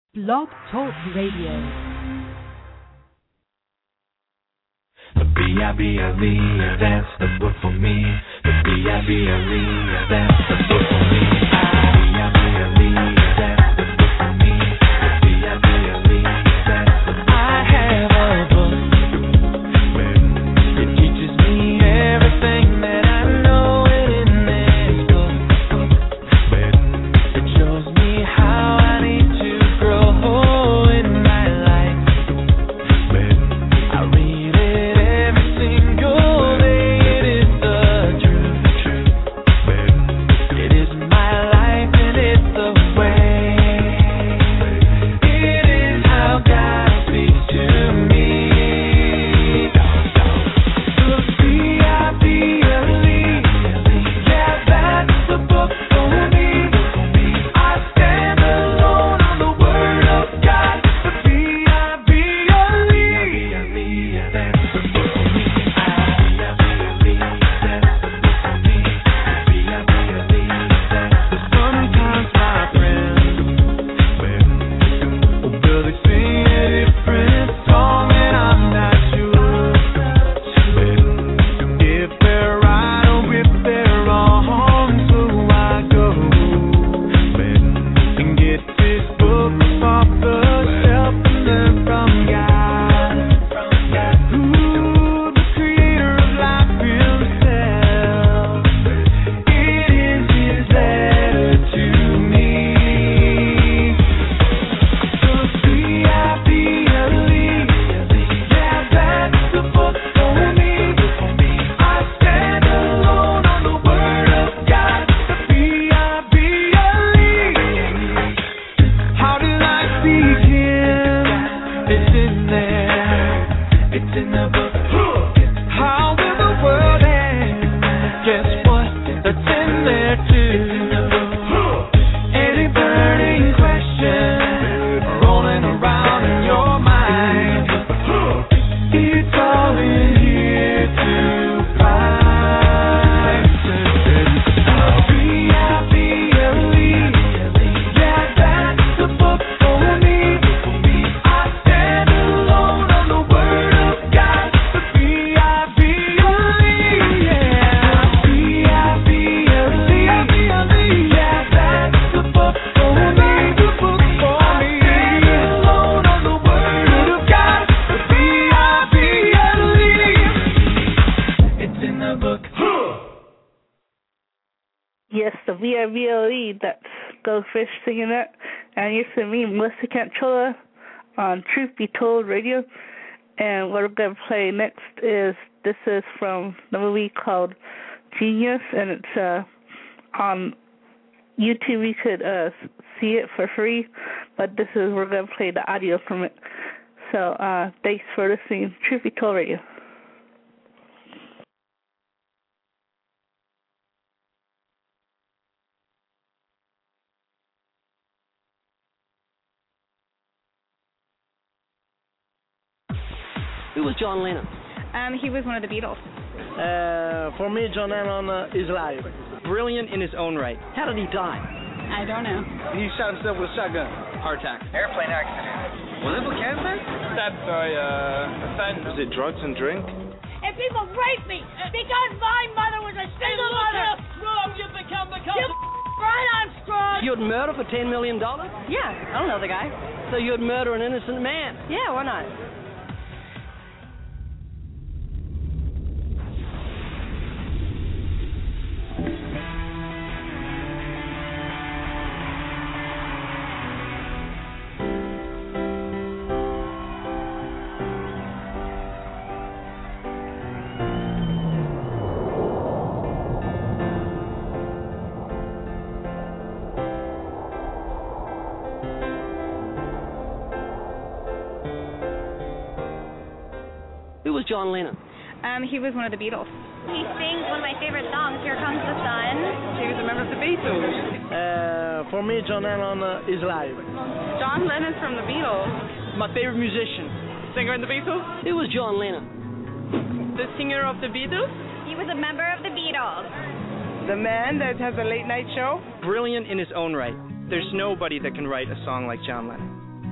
Blog Talk Radio. The B-I-B-L-E, that's the book for me. The B-I-B-L-E, that's the book for me. B-I-B-L-E, that's the book for me. The B-I-B-L-E, that's the book for me. I have a book where it teaches me everything that I know. And in this book where it shows me how I need to grow in my life. Where I read it every single day. It is the truth. Where it is my life and it's the way. It is how God speaks to me. The B-I-B-L-E, yeah, that's the book for me. I stand alone on the word of God. The B-I-B-L-E, that's the book for me. B-I-B-L-E, that's the book for me. B-I-B-L-E, that's the sometimes my friends will they sing a different song and I'm not sure if they're right or if they're wrong. So I go and get this book off the shelf and learn from God, who the creator of life himself. It is his letter to me. The B-I-B-L-E, yeah, that's the book for me. I stand alone on the word of God. The B-I-B-L-E. How did I begin? It's in there. It's in the book. How will the world end? Guess what? That's in there too. Any burning question rolling around in your mind, it's all in here to find. B-I-B-L-E, yeah, that's the book for me. I stand alone on the word of God. The B-I-B-L-E, yeah. B-I-B-L-E, yeah, that's the book for me. I stand alone on the word of God. The B-I-B-L-E, it's in the book. Yes, the VRVLE, that's Goldfish singing that. And you're to me, Melissa Cantrolla on Truth Be Told Radio. And what we're going to play next is from the movie called Genius, and it's on YouTube. You could see it for free, but we're going to play the audio from it. So thanks for listening. Truth Be Told Radio. Who was John Lennon? He was one of the Beatles. For me, John Lennon is alive. Brilliant in his own right. How did he die? I don't know. He shot himself with a shotgun. Heart attack. Airplane accident. Was it for cancer? Stabbed by offense. Was it drugs and drink? If people rape me because my mother was a single mother, You become the right on strong. You'd murder for $10 million? Yeah, I don't know the guy. So you'd murder an innocent man? Yeah, why not? Who was John Lennon? He was one of the Beatles. He sings one of my favorite songs, Here Comes the Sun. He was a member of the Beatles. For me, John Lennon is alive. John Lennon's from the Beatles. My favorite musician. Singer in the Beatles? Who was John Lennon? The singer of the Beatles? He was a member of the Beatles. The man that has a late night show? Brilliant in his own right. There's nobody that can write a song like John Lennon.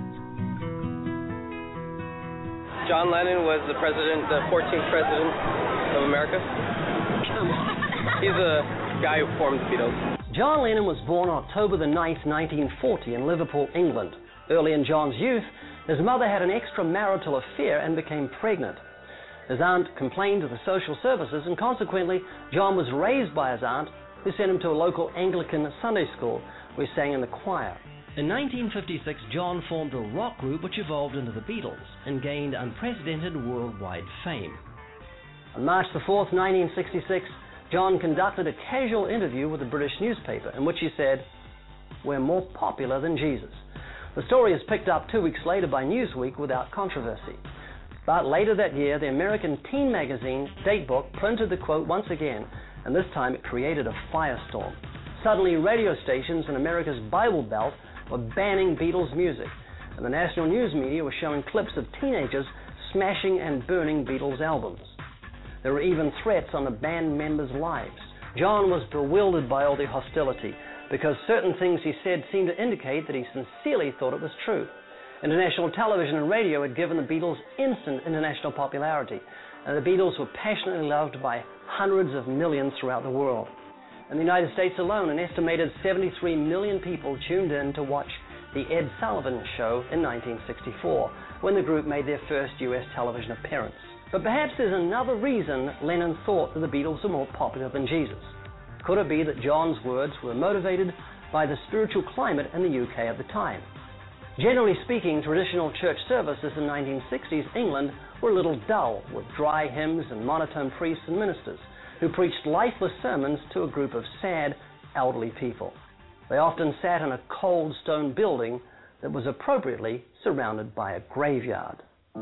John Lennon was the 14th president of America. Come on. He's a guy who formed the Beatles. John Lennon was born on October the 9th, 1940 in Liverpool, England. Early in John's youth, his mother had an extramarital affair and became pregnant. His aunt complained to the social services, and consequently, John was raised by his aunt, who sent him to a local Anglican Sunday school where he sang in the choir. In 1956, John formed a rock group which evolved into the Beatles and gained unprecedented worldwide fame. On March the 4th, 1966, John conducted a casual interview with a British newspaper in which he said, "We're more popular than Jesus." The story is picked up 2 weeks later by Newsweek without controversy. But later that year, the American teen magazine Datebook printed the quote once again, and this time it created a firestorm. Suddenly, radio stations in America's Bible Belt were banning Beatles music, and the national news media were showing clips of teenagers smashing and burning Beatles albums. There were even threats on the band members' lives. John was bewildered by all the hostility, because certain things he said seemed to indicate that he sincerely thought it was true. International television and radio had given the Beatles instant international popularity, and the Beatles were passionately loved by hundreds of millions throughout the world. In the United States alone, an estimated 73 million people tuned in to watch The Ed Sullivan Show in 1964, when the group made their first U.S. television appearance. But perhaps there's another reason Lennon thought that the Beatles were more popular than Jesus. Could it be that John's words were motivated by the spiritual climate in the UK at the time? Generally speaking, traditional church services in 1960s England were a little dull, with dry hymns and monotone priests and ministers who preached lifeless sermons to a group of sad, elderly people. They often sat in a cold stone building that was appropriately surrounded by a graveyard.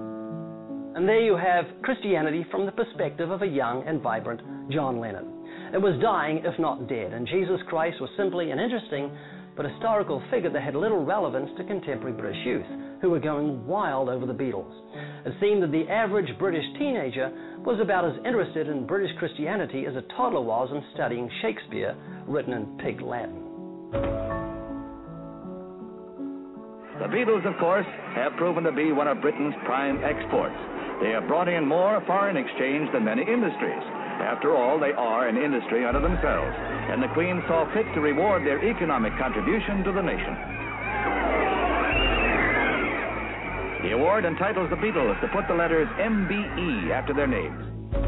And there you have Christianity from the perspective of a young and vibrant John Lennon. It was dying, if not dead, and Jesus Christ was simply an interesting but historical figure that had little relevance to contemporary British youth, who were going wild over the Beatles. It seemed that the average British teenager was about as interested in British Christianity as a toddler was in studying Shakespeare, written in Pig Latin. The Beatles, of course, have proven to be one of Britain's prime exports. They have brought in more foreign exchange than many industries. After all, they are an industry unto themselves, and the Queen saw fit to reward their economic contribution to the nation. The award entitles the Beatles to put the letters MBE after their names.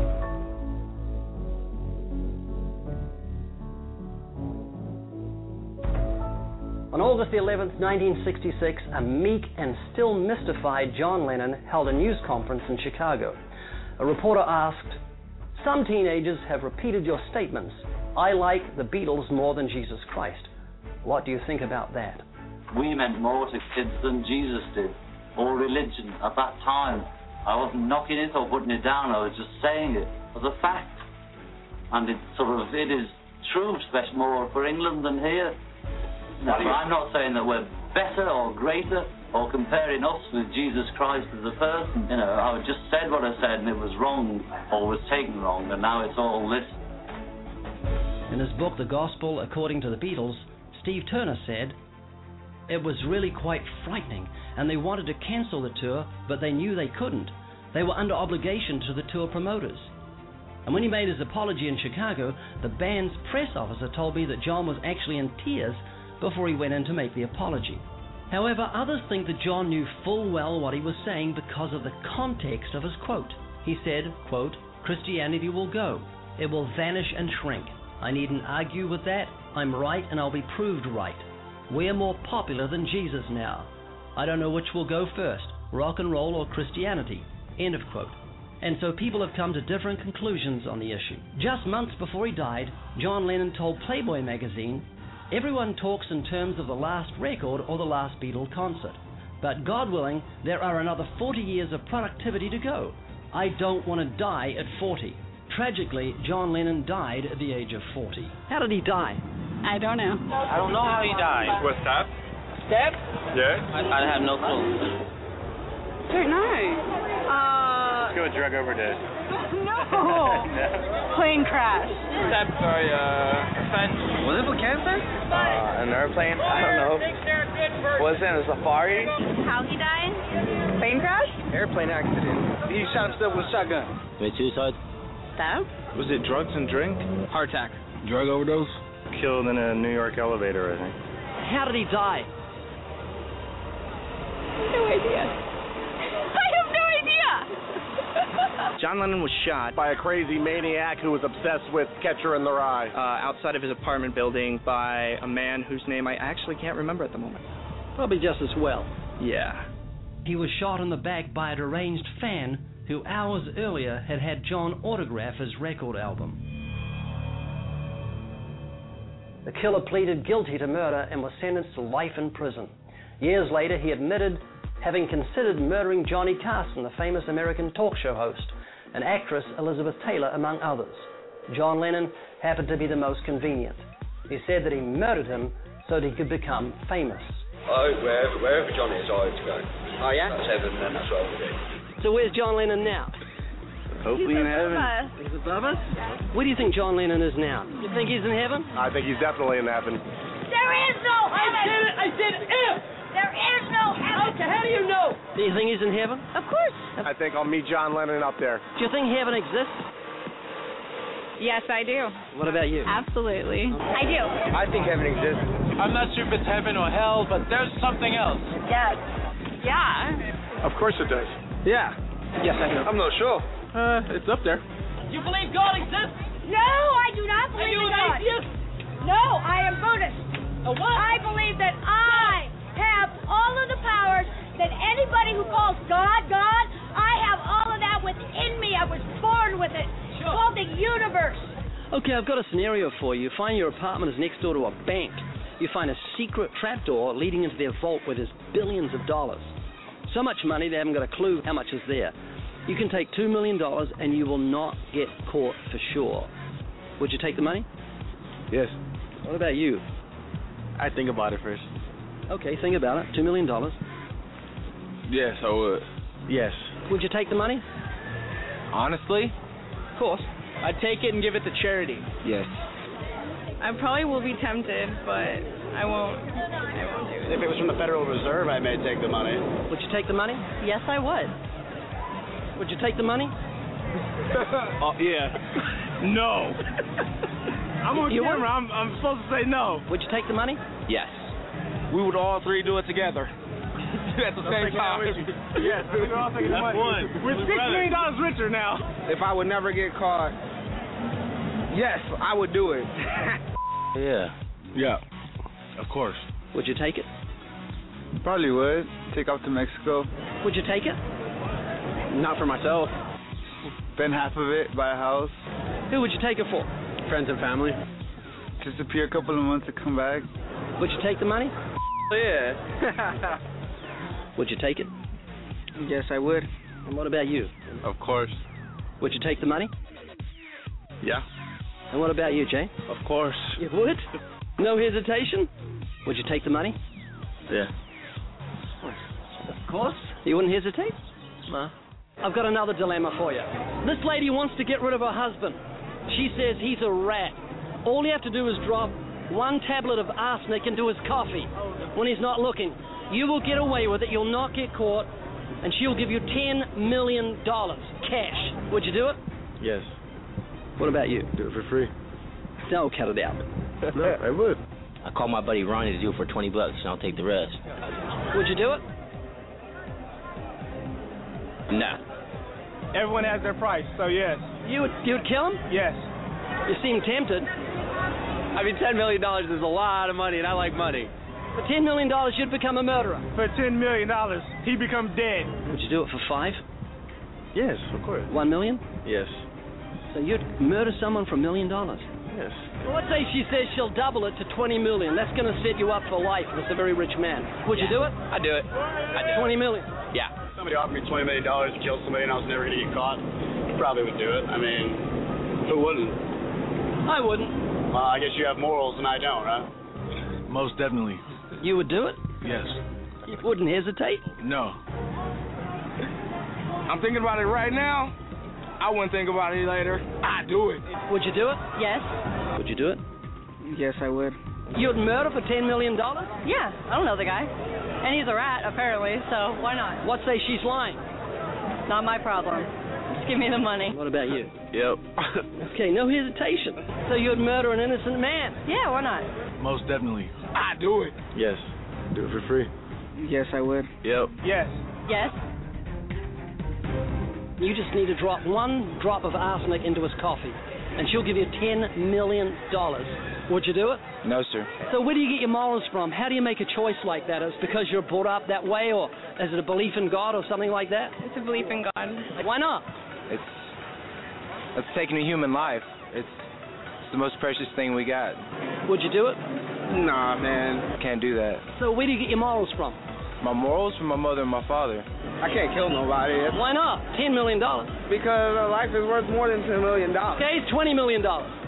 On August the 11th, 1966, a meek and still mystified John Lennon held a news conference in Chicago. A reporter asked, "Some teenagers have repeated your statements. I like the Beatles more than Jesus Christ. What do you think about that?" We meant more to kids than Jesus did, or religion at that time. I wasn't knocking it or putting it down, I was just saying it as a fact. And it is true, especially more for England than here. No, I'm not saying that we're better or greater or comparing us with Jesus Christ as a person. I just said what I said and it was wrong or was taken wrong, and now it's all this. In his book, The Gospel According to the Beatles, Steve Turner said, "It was really quite frightening, and they wanted to cancel the tour, but they knew they couldn't. They were under obligation to the tour promoters." And when he made his apology in Chicago, the band's press officer told me that John was actually in tears before he went in to make the apology. However, others think that John knew full well what he was saying because of the context of his quote. He said, quote, "Christianity will go. It will vanish and shrink. I needn't argue with that. I'm right and I'll be proved right. We're more popular than Jesus now. I don't know which will go first, rock and roll or Christianity." End of quote. And so people have come to different conclusions on the issue. Just months before he died, John Lennon told Playboy magazine, "Everyone talks in terms of the last record or the last Beatle concert. But God willing, there are another 40 years of productivity to go. I don't want to die at 40. Tragically, John Lennon died at the age of 40. How did he die? I don't know. I don't know how he died. Was stabbed? Stabbed? Yes. I have no clue. Don't know. Let's go with drug overdose. No. Plane crash. Offense. Was it for cancer? An airplane? I don't know. Was it a safari? How he died? Plane crash? Airplane accident. He shot himself with a shotgun. Commit suicide? Stab? Was it drugs and drink? Heart attack. Drug overdose? Killed in a New York elevator, I think. How did he die? No idea. I have no idea. John Lennon was shot by a crazy maniac who was obsessed with Catcher in the Rye. Outside of his apartment building by a man whose name I actually can't remember at the moment. Probably just as well. Yeah. He was shot in the back by a deranged fan who hours earlier had John autograph his record album. The killer pleaded guilty to murder and was sentenced to life in prison. Years later, he admitted having considered murdering Johnny Carson, the famous American talk show host, and actress Elizabeth Taylor, among others. John Lennon happened to be the most convenient. He said that he murdered him so that he could become famous. Wherever Johnny is, I always go. Oh, yeah? That's heaven, and that's what I will do. So where's John Lennon now? Hopefully in heaven. He's above us? Where do you think John Lennon is now? You think he's in heaven? I think he's definitely in heaven. There is no heaven. I said if. There is no heaven. Okay, how do you know? Do you think he's in heaven? Of course. I think I'll meet John Lennon up there. Do you think heaven exists? Yes, I do. What about you? Absolutely. I do. I think heaven exists. I'm not sure if it's heaven or hell, but there's something else. Yes. Yeah. Of course it does. Yeah. Yes, I do. I'm not sure. It's up there. You believe God exists? No, I do not Are believe you in an God. atheist? No, I am Buddhist. A what? I believe that I have all of the powers that anybody who calls God, God, I have all of that within me. I was born with it. It's called the universe. Okay, I've got a scenario for you. Find your apartment is next door to a bank. You find a secret trapdoor leading into their vault where there's billions of dollars. So much money they haven't got a clue how much is there. You can take $2 million and you will not get caught for sure. Would you take the money? Yes. What about you? I'd think about it first. Okay, think about it. $2 million. Yes, I would. Yes. Would you take the money? Honestly? Of course. I'd take it and give it to charity. Yes. I probably will be tempted, but I won't do it. If it was from the Federal Reserve, I may take the money. Would you take the money? Yes, I would. Would you take the money? Yeah. No. I'm on You camera. I'm supposed to say no. Would you take the money? Yes. We would all three do it together. At the same time. Yes, we're all taking the money. We're $6 million richer now. If I would never get caught, yes, I would do it. Yeah. Yeah. Of course. Would you take it? Probably would. Take off to Mexico. Would you take it? Not for myself. Spend half of it, buy a house. Who would you take it for? Friends and family. Disappear a couple of months to come back. Would you take the money? Yeah. Would you take it? Yes, I would. And what about you? Of course. Would you take the money? Yeah. And what about you, Jay? Of course. You would? No hesitation? Would you take the money? Yeah. Of course. You wouldn't hesitate? No. I've got another dilemma for you. This lady wants to get rid of her husband. She says he's a rat. All you have to do is drop one tablet of arsenic into his coffee when he's not looking. You will get away with it. You'll not get caught. And she'll give you $10 million cash. Would you do it? Yes. What about you? Do it for free. No, cut it out. No, I would. I call my buddy Ronnie to do it for $20 and I'll take the rest. Would you do it? Nah. Everyone has their price, so yes. You'd kill him? Yes. You seem tempted. I mean, $10 million is a lot of money, and I like money. For $10 million, you'd become a murderer. For $10 million, he becomes dead. Would you do it for $5? Yes, of course. $1 million? Yes. So you'd murder someone for $1 million? Yes. Well, let's say she says she'll double it to $20 million. That's going to set you up for life if it's a very rich man. Would you do it? I'd do it. I'd do it. $20 million? Yeah. Somebody offered me $20 million to kill somebody and I was never going to get caught. Probably would do it. I mean, who wouldn't? I wouldn't. Well, I guess you have morals and I don't, huh? Most definitely. You would do it? Yes. You wouldn't hesitate? No. I'm thinking about it right now. I wouldn't think about it later. I'd do it. Would you do it? Yes. Would you do it? Yes, I would. You'd murder for $10 million? Yeah, I don't know the guy. And he's a rat, apparently, so why not? What say she's lying? Not my problem. Just give me the money. What about you? Yep. Okay, no hesitation. So you'd murder an innocent man? Yeah, why not? Most definitely. I'd do it. Yes. Do it for free. Yes, I would. Yep. Yes. Yes. You just need to drop one drop of arsenic into his coffee, and she'll give you $10 million. Would you do it? No, sir. So where do you get your morals from? How do you make a choice like that? Is it because you're brought up that way, or is it a belief in God or something like that? It's a belief in God. Why not? It's taking a human life. It's the most precious thing we got. Would you do it? Nah, man. Can't do that. So where do you get your morals from? My morals from my mother and my father. I can't kill nobody. Why not? $10 million. Because life is worth more than $10 million. Okay, it's $20 million.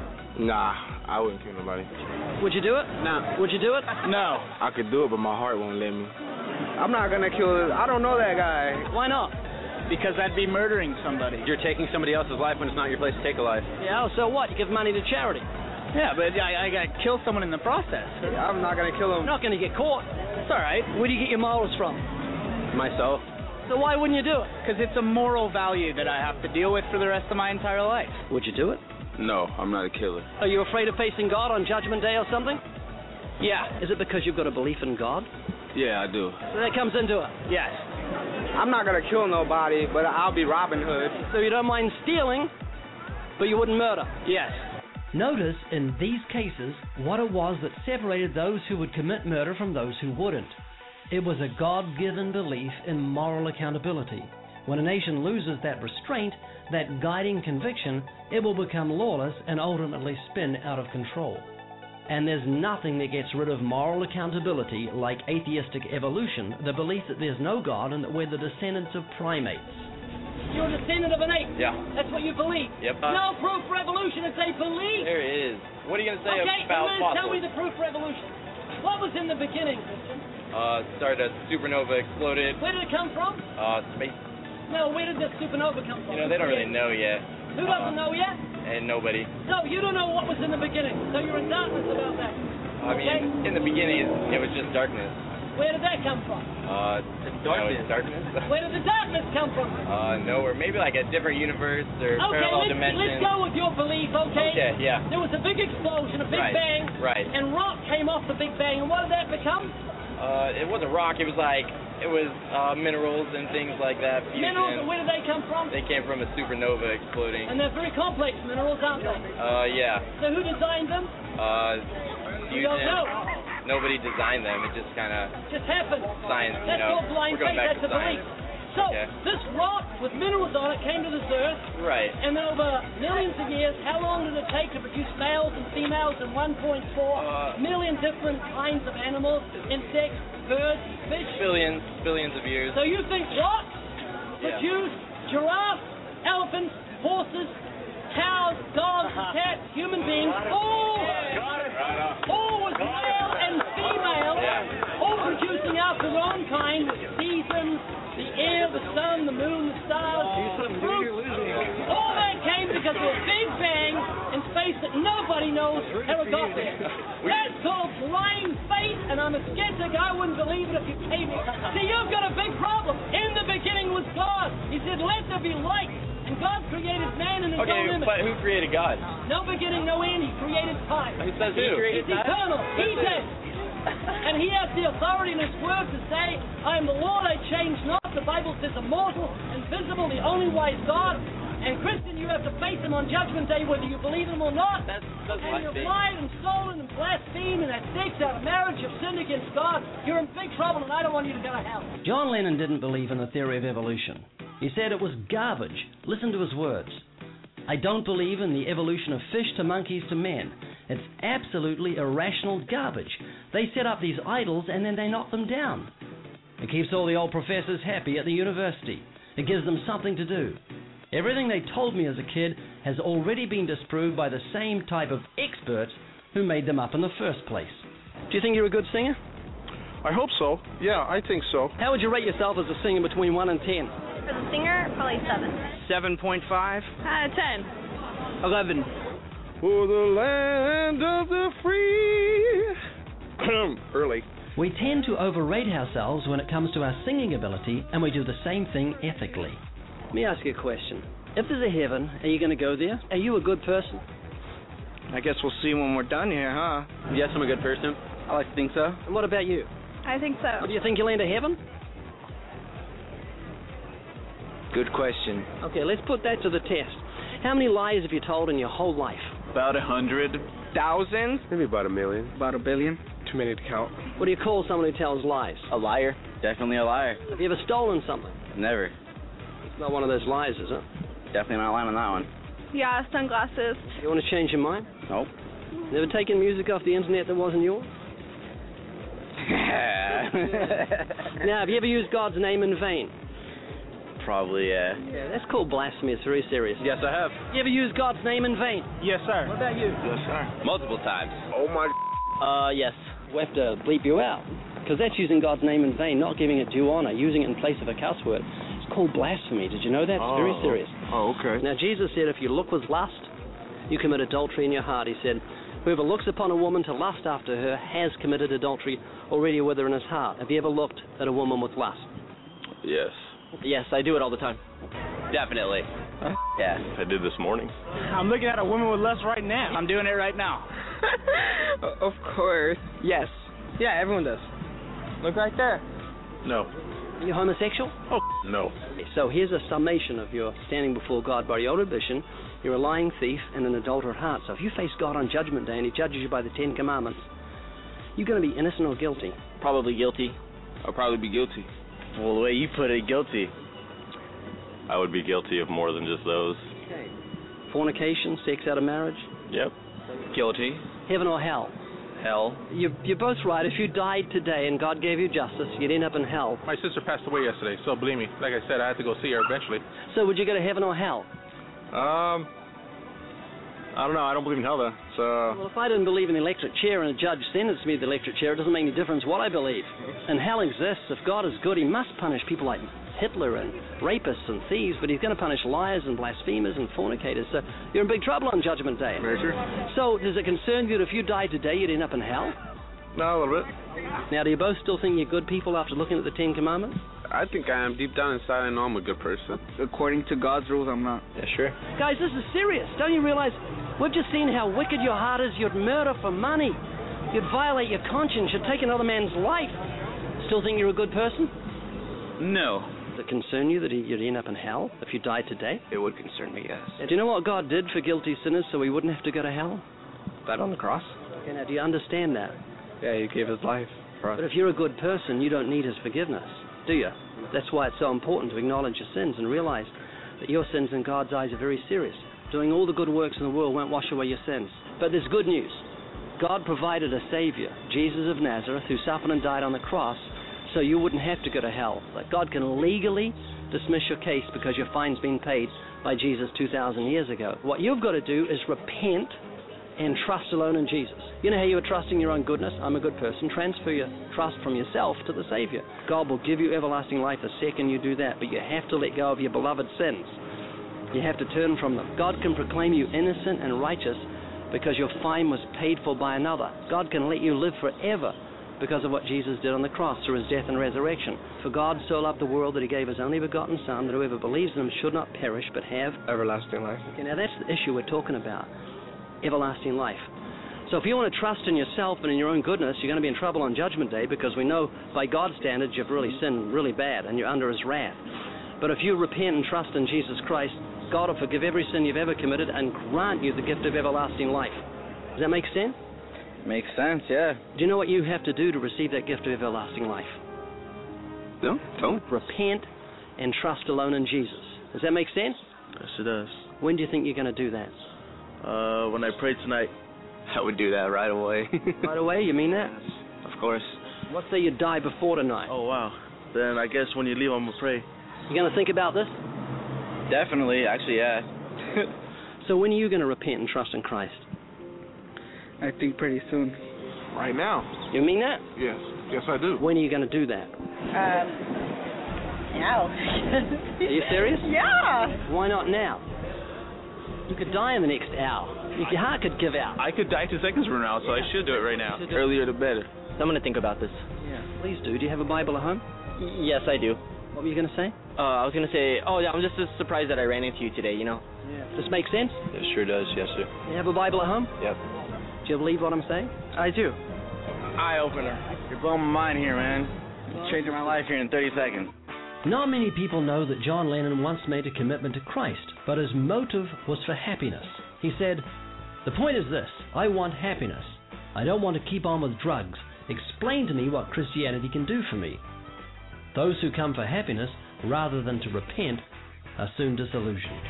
Nah, I wouldn't kill nobody. Would you do it? No. Would you do it? No. I could do it, but my heart won't let me. I'm not gonna kill. I don't know that guy. Why not? Because I'd be murdering somebody. You're taking somebody else's life when it's not your place to take a life. Yeah, so what? You give money to charity. Yeah, but I gotta kill someone in the process. I'm not gonna kill him. You're not gonna get caught. It's all right. Where do you get your morals from? Myself. So why wouldn't you do it? Because it's a moral value that I have to deal with for the rest of my entire life. Would you do it? No, I'm not a killer. Are you afraid of facing God on Judgment Day or something? Yeah. Is it because you've got a belief in God? Yeah, I do. So that comes into it? Yes. I'm not gonna kill nobody, but I'll be Robin Hood. So you don't mind stealing, but you wouldn't murder? Yes. Notice in these cases what it was that separated those who would commit murder from those who wouldn't. It was a God-given belief in moral accountability. When a nation loses that restraint, that guiding conviction, it will become lawless and ultimately spin out of control. And there's nothing that gets rid of moral accountability like atheistic evolution, the belief that there's no God and that we're the descendants of primates. You're a descendant of an ape? Yeah. That's what you believe? Yep. No proof for evolution, it's a belief. There it is. What are you going to say about fossils? Okay, tell me the proof for evolution. What was in the beginning, Christian? Started a supernova, exploded. Where did it come from? Space. No, where did this supernova come from? You know, they don't really know yet. Who doesn't know yet? And nobody. No, you don't know what was in the beginning, so you're in darkness about that. I mean, in the beginning, it was just darkness. Where did that come from? Darkness. Darkness. Where did the darkness come from? Nowhere. Maybe like a different universe or parallel dimension. Let's go with your belief, okay? Okay, yeah. There was a big explosion, a big bang. Right. And rock came off the big bang, and what did that become? It wasn't rock. It was minerals and things like that. Fusion. Minerals, and where did they come from? They came from a supernova exploding. And they're very complex minerals, aren't they? Yeah. So who designed them? You don't know. Nobody designed them. It just kind of just happened. Science, that's called blind faith. That's a belief. So this rock with minerals on it came to this earth. Right. And then over millions of years, how long did it take to produce males and females and 1.4 million different kinds of animals, insects, birds, fish? Billions of years. So you think rocks produced giraffes, elephants, horses, cows, dogs, cats, human beings, all was male and female, all producing out their own kind with seasons, the air, the sun, the moon, the stars, the fruit. All that came because of a big bang in space that nobody knows how it got there. That's called blind faith, and I'm a skeptic. I wouldn't believe it if you paid me. See, you've got a big problem. In the beginning was God. He said, let there be light. And God created man in his own image. But who created God? No beginning, no end. He created time. Who says who? He's eternal. He did. And he has the authority in his word to say, I am the Lord, I change not. The Bible says immortal, invisible, the only wise God. And Christian, you have to face him on Judgment Day whether you believe him or not. That's and you've lied and stolen and blasphemed and had sex out of marriage, you've sinned against God. You're in big trouble and I don't want you to go to hell. John Lennon didn't believe in the theory of evolution. He said it was garbage. Listen to his words. I don't believe in the evolution of fish to monkeys to men. It's absolutely irrational garbage. They set up these idols and then they knock them down. It keeps all the old professors happy at the university. It gives them something to do. Everything they told me as a kid has already been disproved by the same type of experts who made them up in the first place. Do you think you're a good singer? I hope so. Yeah, I think so. How would you rate yourself as a singer between 1 and 10? for the singer, probably 7. 7.5. 10. 11. For the land of the free. Early. We tend to overrate ourselves when it comes to our singing ability, and we do the same thing ethically. Let me ask you a question. If there's a heaven, are you going to go there? Are you a good person? I guess we'll see when we're done here, huh? Yes, I'm a good person. I like to think so. And what about you? I think so. Do you think you'll enter heaven? Good question. Okay, let's put that to the test. How many lies have you told in your whole life? About 100. Thousands? Maybe about 1 million. About 1 billion? Too many to count. What do you call someone who tells lies? A liar. Definitely a liar. Have you ever stolen something? Never. It's not one of those lies, is it? Definitely not lying on that one. Yeah, sunglasses. You want to change your mind? Nope. Never taken music off the internet that wasn't yours? Now, have you ever used God's name in vain? Probably, yeah. Yeah, that's called blasphemy. It's very serious. Yes, I have. You ever used God's name in vain? Yes, sir. What about you? Yes, sir. Multiple times. Oh, my... Yes. We have to bleep you out. Because that's using God's name in vain, not giving it due honor, using it in place of a cuss word. It's called blasphemy. Did you know that? It's very serious. Oh, okay. Now, Jesus said if you look with lust, you commit adultery in your heart. He said, whoever looks upon a woman to lust after her has committed adultery already with her in his heart. Have you ever looked at a woman with lust? Yes. Yes, I do it all the time. Definitely. Yeah. I did this morning. I'm looking at a woman with lust right now. I'm doing it right now. Of course. Yes. Yeah, everyone does. Look right there. No. Are you homosexual? Oh, no. Okay, so here's a summation of your standing before God by your admission. You're a lying thief and an adulterer at heart. So if you face God on Judgment Day and He judges you by the 10 Commandments, you're going to be innocent or guilty? Probably guilty. I'll probably be guilty. Well, the way you put it, guilty. I would be guilty of more than just those. Okay. Fornication, sex out of marriage? Yep. Guilty. Heaven or hell? Hell. You're both right. If you died today and God gave you justice, you'd end up in hell. My sister passed away yesterday, so believe me. Like I said, I had to go see her eventually. So would you go to heaven or hell? I don't know. I don't believe in hell, though. So. Well, if I didn't believe in the electric chair and a judge sentenced me to the electric chair, it doesn't make any difference what I believe. And hell exists. If God is good, He must punish people like Hitler and rapists and thieves, but He's going to punish liars and blasphemers and fornicators. So you're in big trouble on Judgment Day. Sure. So does it concern you that if you died today, you'd end up in hell? No, a little bit. Now, do you both still think you're good people after looking at the 10 Commandments? I think I am. Deep down inside, I know I'm a good person. According to God's rules, I'm not. Yeah, sure. Guys, this is serious. Don't you realize we've just seen how wicked your heart is? You'd murder for money. You'd violate your conscience. You'd take another man's life. Still think you're a good person? No. Does it concern you that you'd end up in hell if you died today? It would concern me, yes. Do you know what God did for guilty sinners so we wouldn't have to go to hell? Died on the cross? Okay, now do you understand that? Yeah, He gave His life for us. But if you're a good person, you don't need His forgiveness, do you? That's why it's so important to acknowledge your sins and realize that your sins in God's eyes are very serious. Doing all the good works in the world won't wash away your sins. But there's good news. God provided a Savior, Jesus of Nazareth, who suffered and died on the cross so you wouldn't have to go to hell. That God can legally dismiss your case because your fine's been paid by Jesus 2,000 years ago. What you've got to do is repent and trust alone in Jesus. You know how you were trusting your own goodness? I'm a good person. Transfer your trust from yourself to the Savior. God will give you everlasting life the second you do that, but you have to let go of your beloved sins. You have to turn from them. God can proclaim you innocent and righteous because your fine was paid for by another. God can let you live forever because of what Jesus did on the cross through His death and resurrection. For God so loved the world that He gave His only begotten Son, that whoever believes in Him should not perish but have everlasting life. Okay, now that's the issue we're talking about. Everlasting life. So if you want to trust in yourself and in your own goodness, you're going to be in trouble on Judgment Day because we know by God's standards you've really sinned really bad and you're under His wrath. But if you repent and trust in Jesus Christ, God will forgive every sin you've ever committed and grant you the gift of everlasting life. Does that make sense? Makes sense, yeah. Do you know what you have to do to receive that gift of everlasting life? No, don't. Repent and trust alone in Jesus. Does that make sense? Yes, it does. When do you think you're going to do that? When I pray tonight, I would do that right away. Right away? You mean that? Of course. Let's say you die before tonight. Oh, wow. Then I guess when you leave, I'm going to pray. You going to think about this? Definitely. Actually, yeah. So when are you going to repent and trust in Christ? I think pretty soon. Right now. You mean that? Yes. Yes, I do. When are you going to do that? now. Are you serious? Yeah. Why not now? You could die in the next hour. Your heart could give out. I could die 2 seconds from now, so I should do it right now. Earlier the better. I'm going to think about this. Yeah, please do. Do you have a Bible at home? Yes, I do. What were you going to say? I was going to say, I'm just surprised that I ran into you today, you know? Yeah. Does this make sense? It sure does, yes, sir. You have a Bible at home? Yep. Do you believe what I'm saying? I do. Eye-opener. You're blowing my mind here, man. You're changing my life here in 30 seconds. Not many people know that John Lennon once made a commitment to Christ, but his motive was for happiness. He said, "The point is this, I want happiness. I don't want to keep on with drugs. Explain to me what Christianity can do for me." Those who come for happiness rather than to repent are soon disillusioned.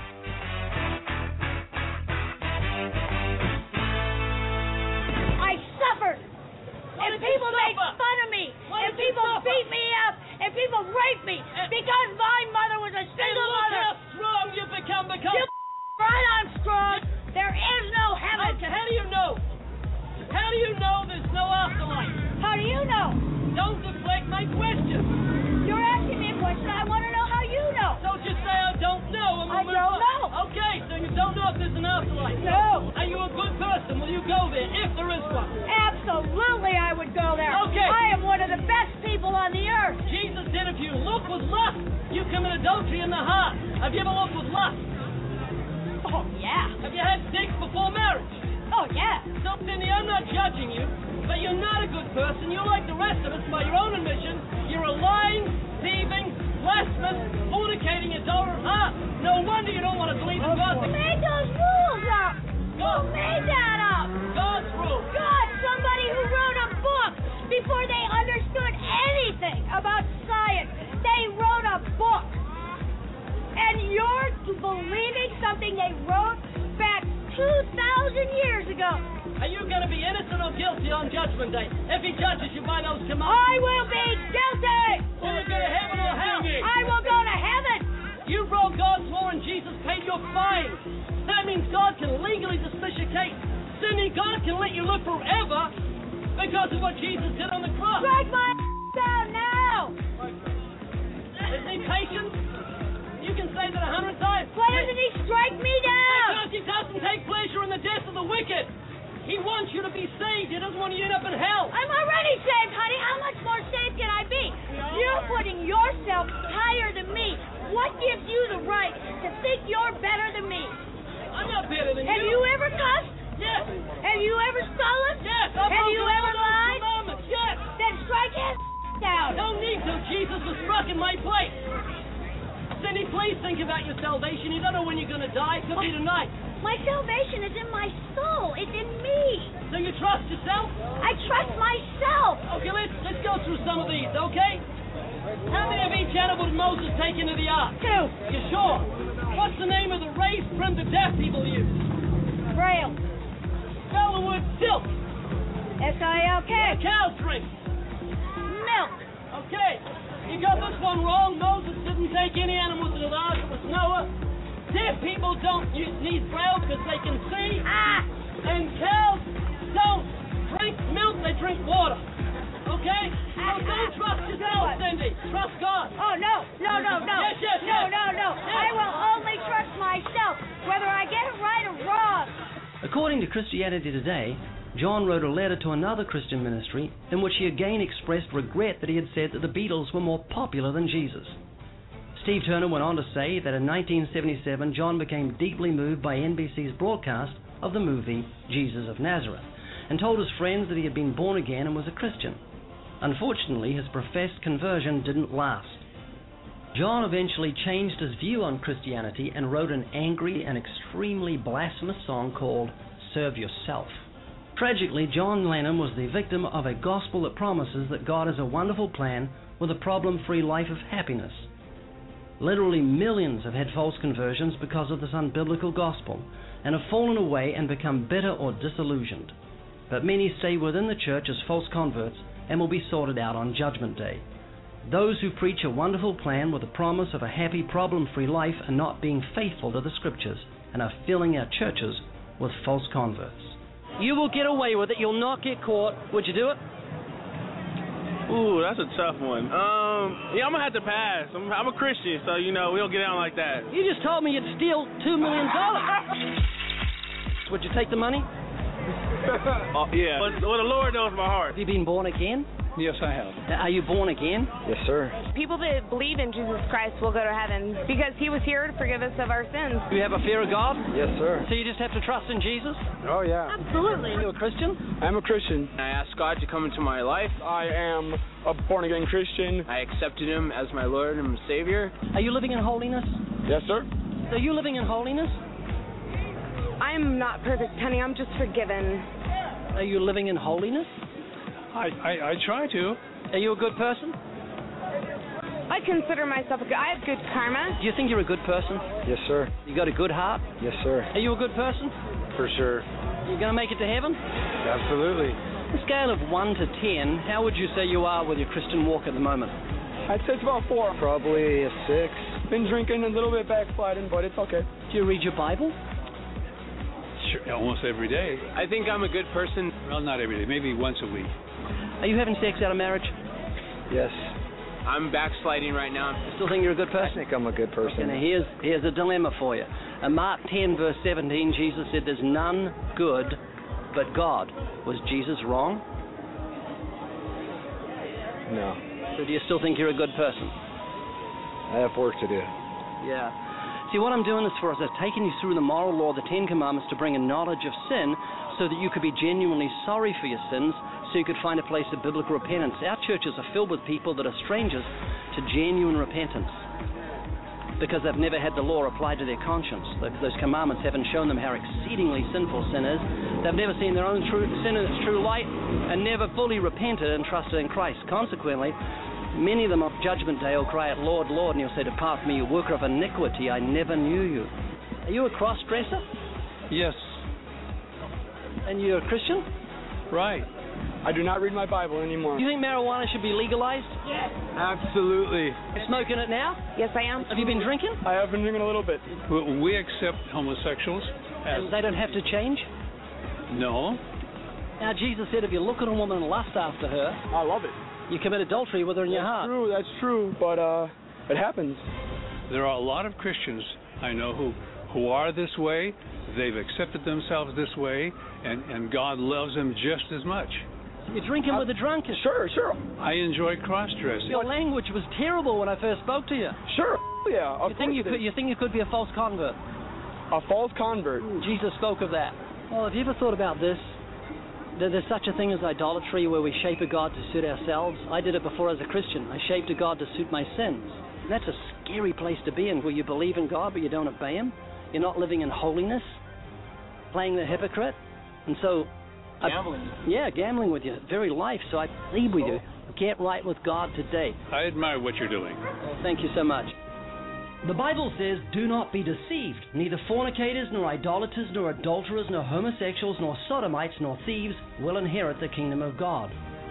I suffered, and people made fun of me, and people beat me up, and people raped me because my mother was a single mother. How strong you've become because... You right, I'm strong. There is no heaven. Okay, how do you know? How do you know there's no afterlife? How do you know? Don't deflect my question. You're asking me a question. I want to know how you know. Don't just say I don't know. I don't know. Okay, so you don't know if there's an afterlife. No. Are you a good person? Will you go there if there is one? Absolutely, I would go there. Okay. I am one of the best people on the earth. Jesus said if you look with lust, you commit adultery in the heart. Have you ever looked with lust? Oh, yeah. Have you had sex before marriage? Oh, yeah. So, Cindy, I'm not judging you, but you're not a good person. You're like the rest of us by your own admission. You're a lying, thieving, blasphemous, fornicating, adulterer. No wonder you don't want to believe in God. Who made those rules up? God. Who made that up? God's rules. God, somebody who wrote a book before they understood anything about science. They wrote a book. And you're believing something they wrote back 2,000 years ago. Are you going to be innocent or guilty on Judgment Day? If he judges you by those commands. I will be guilty. Will you go to heaven or hell? I will go to heaven. You broke God's law and Jesus paid your fine. That means God can legally dismiss your case. Cindy, God can let you live forever because of what Jesus did on the cross. Strike my down now. Is he patient? You can say that 100 times. Why doesn't he strike me down? Because he doesn't take pleasure in the death of the wicked. He wants you to be saved. He doesn't want you to end up in hell. I'm already saved, honey. How much more saved can I be? You're putting yourself higher than me. What gives you the right to think you're better than me? I'm not better than you. Have you ever cussed? Yes. Have you ever stolen? Yes. Have you ever lied? Yes. Then strike his down. No need to. Jesus was struck in my place. Cindy, please think about your salvation. You don't know when you're going to die. It could be tonight. My salvation is in my soul. It's in me. So you trust yourself? I trust myself. Okay, let's go through some of these, okay? How many of each animal did Moses take into the ark? 2. You sure? What's the name of the race primitive deaf people use? Braille. Spell the word silk. S-I-L-K. What do cows drink? Milk. Okay. You got this one wrong. Moses didn't take any animals into the ark. It was Noah. Deaf people don't need braille because they can see. And cows don't drink milk. They drink water. Okay? So don't trust yourself, Cindy. Trust God. Oh, no. Yes. No. I will only trust myself, whether I get it right or wrong. According to Christianity Today, John wrote a letter to another Christian ministry in which he again expressed regret that he had said that the Beatles were more popular than Jesus. Steve Turner went on to say that in 1977, John became deeply moved by NBC's broadcast of the movie Jesus of Nazareth and told his friends that he had been born again and was a Christian. Unfortunately, his professed conversion didn't last. John eventually changed his view on Christianity and wrote an angry and extremely blasphemous song called Serve Yourself. Tragically, John Lennon was the victim of a gospel that promises that God has a wonderful plan with a problem-free life of happiness. Literally millions have had false conversions because of this unbiblical gospel and have fallen away and become bitter or disillusioned. But many stay within the church as false converts and will be sorted out on Judgment Day. Those who preach a wonderful plan with the promise of a happy, problem-free life are not being faithful to the Scriptures and are filling our churches with false converts. You will get away with it. You'll not get caught. Would you do it? Ooh, that's a tough one. Yeah, I'm gonna have to pass. I'm a Christian, so we don't get down like that. You just told me you'd steal $2 million. Would you take the money? Yeah. But the Lord knows my heart. Have you been born again? Yes, I have. Are you born again? Yes, sir. People that believe in Jesus Christ will go to heaven because he was here to forgive us of our sins. Do you have a fear of God? Yes, sir. So you just have to trust in Jesus? Oh, yeah. Absolutely. Are you a Christian? I'm a Christian. I asked God to come into my life. I am a born-again Christian. I accepted him as my Lord and Savior. Are you living in holiness? Yes, sir. Are you living in holiness? I'm not perfect, honey. I'm just forgiven. Are you living in holiness? I try to. Are you a good person? I consider myself I have good karma. Do you think you're a good person? Yes, sir. You got a good heart? Yes, sir. Are you a good person? For sure. You going to make it to heaven? Absolutely. On a scale of 1 to 10, how would you say you are with your Christian walk at the moment? I'd say it's about 4. Probably a 6. Been drinking, a little bit backsliding, but it's okay. Do you read your Bible? Sure, almost every day. I think I'm a good person. Well, not every day. Maybe once a week. Are you having sex out of marriage? Yes. I'm backsliding right now. You still think you're a good person? I think I'm a good person. Okay, now here's a dilemma for you. In Mark 10, verse 17, Jesus said there's none good but God. Was Jesus wrong? No. So do you still think you're a good person? I have work to do. Yeah. See, what I'm doing this for is I've taken you through the moral law, the Ten Commandments, to bring a knowledge of sin so that you could be genuinely sorry for your sins, so you could find a place of biblical repentance. Our churches are filled with people that are strangers to genuine repentance because they've never had the law applied to their conscience. Those commandments haven't shown them how exceedingly sinful sin is. They've never seen their own sin in its true light and never fully repented and trusted in Christ. Consequently, many of them on Judgment Day will cry out, Lord, Lord, and you'll say, depart from me, you worker of iniquity, I never knew you. Are you a cross-dresser? Yes. And you're a Christian? Right. I do not read my Bible anymore. Do you think marijuana should be legalized? Yes. Absolutely. You're smoking it now? Yes, I am. Have you been drinking? I have been drinking a little bit. We accept homosexuals. And they don't have to change? No. Now, Jesus said if you look at a woman and lust after her... I love it. You commit adultery with her in your heart. That's true, but it happens. There are a lot of Christians I know who are this way. They've accepted themselves this way, and God loves them just as much. You're drinking with the drunken. Sure. I enjoy cross-dressing. Your language was terrible when I first spoke to you. Sure, yeah. You think you could be a false convert? A false convert? Jesus spoke of that. Well, have you ever thought about this? There's such a thing as idolatry where we shape a God to suit ourselves. I did it before as a Christian. I shaped a God to suit my sins. And that's a scary place to be in, where you believe in God but you don't obey Him. You're not living in holiness, playing the hypocrite. And so... Gambling. Gambling with your very life. So I plead with you, get right with God today. I admire what you're doing. Well, thank you so much. The Bible says, do not be deceived. Neither fornicators, nor idolaters, nor adulterers, nor homosexuals, nor sodomites, nor thieves will inherit the kingdom of God.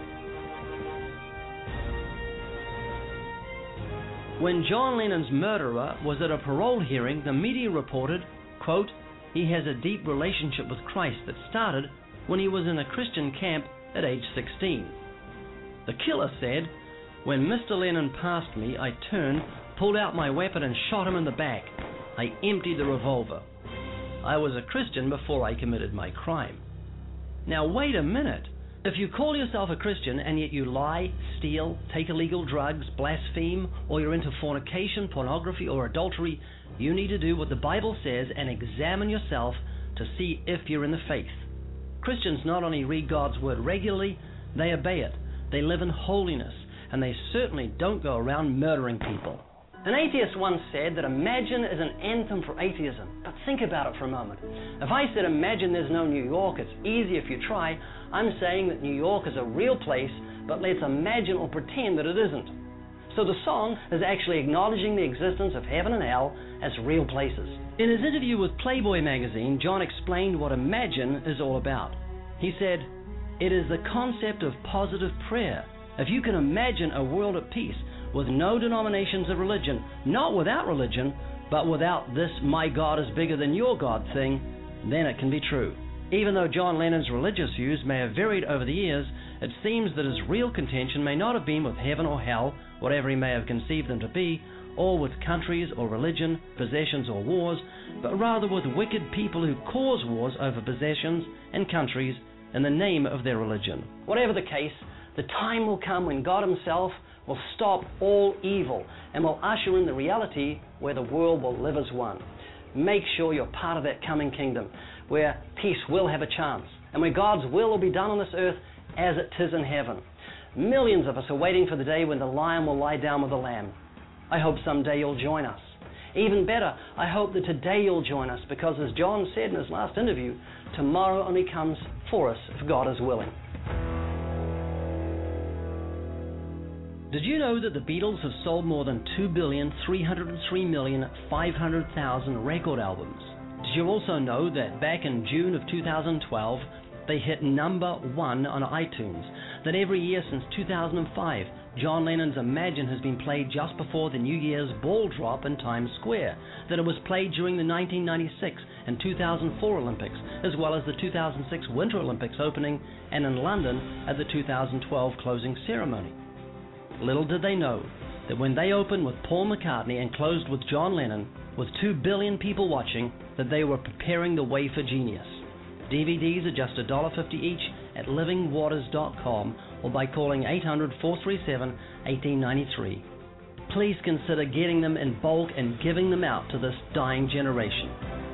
When John Lennon's murderer was at a parole hearing, the media reported, quote, he has a deep relationship with Christ that started when he was in a Christian camp at age 16. The killer said, when Mr. Lennon passed me, I turned, pulled out my weapon and shot him in the back. I emptied the revolver. I was a Christian before I committed my crime. Now wait a minute. If you call yourself a Christian and yet you lie, steal, take illegal drugs, blaspheme, or you're into fornication, pornography, or adultery, you need to do what the Bible says and examine yourself to see if you're in the faith. Christians not only read God's Word regularly, they obey it. They live in holiness, and they certainly don't go around murdering people. An atheist once said that imagine is an anthem for atheism. But think about it for a moment. If I said imagine there's no New York, it's easy if you try, I'm saying that New York is a real place, but let's imagine or pretend that it isn't. So the song is actually acknowledging the existence of heaven and hell as real places. In his interview with Playboy magazine, John explained what imagine is all about. He said, it is the concept of positive prayer. If you can imagine a world at peace with no denominations of religion, not without religion, but without this my God is bigger than your God thing, then it can be true. Even though John Lennon's religious views may have varied over the years, it seems that his real contention may not have been with heaven or hell, whatever he may have conceived them to be, or with countries or religion, possessions or wars, but rather with wicked people who cause wars over possessions and countries in the name of their religion. Whatever the case, the time will come when God himself will stop all evil and will usher in the reality where the world will live as one. Make sure you're part of that coming kingdom where peace will have a chance and where God's will be done on this earth as it is in heaven. Millions of us are waiting for the day when the lion will lie down with the lamb. I hope someday you'll join us. Even better, I hope that today you'll join us, because as John said in his last interview, tomorrow only comes for us if God is willing. Did you know that the Beatles have sold more than 2,303,500,000 record albums? Did you also know that back in June of 2012, they hit number 1 on iTunes? That every year since 2005, John Lennon's Imagine has been played just before the New Year's ball drop in Times Square, that it was played during the 1996 and 2004 Olympics, as well as the 2006 Winter Olympics opening, and in London at the 2012 closing ceremony. Little did they know that when they opened with Paul McCartney and closed with John Lennon, with 2 billion people watching, that they were preparing the way for genius. DVDs are just $1.50 each at livingwaters.com or by calling 800-437-1893. Please consider getting them in bulk and giving them out to this dying generation.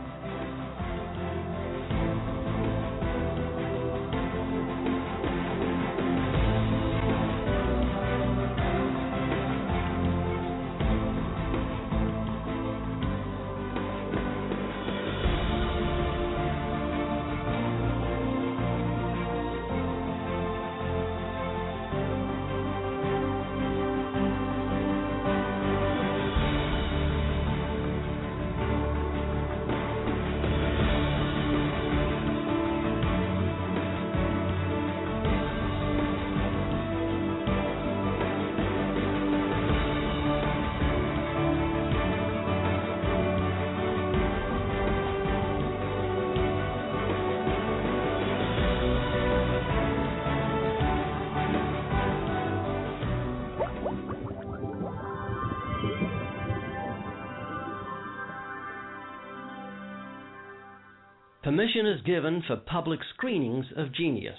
Permission is given for public screenings of Genius.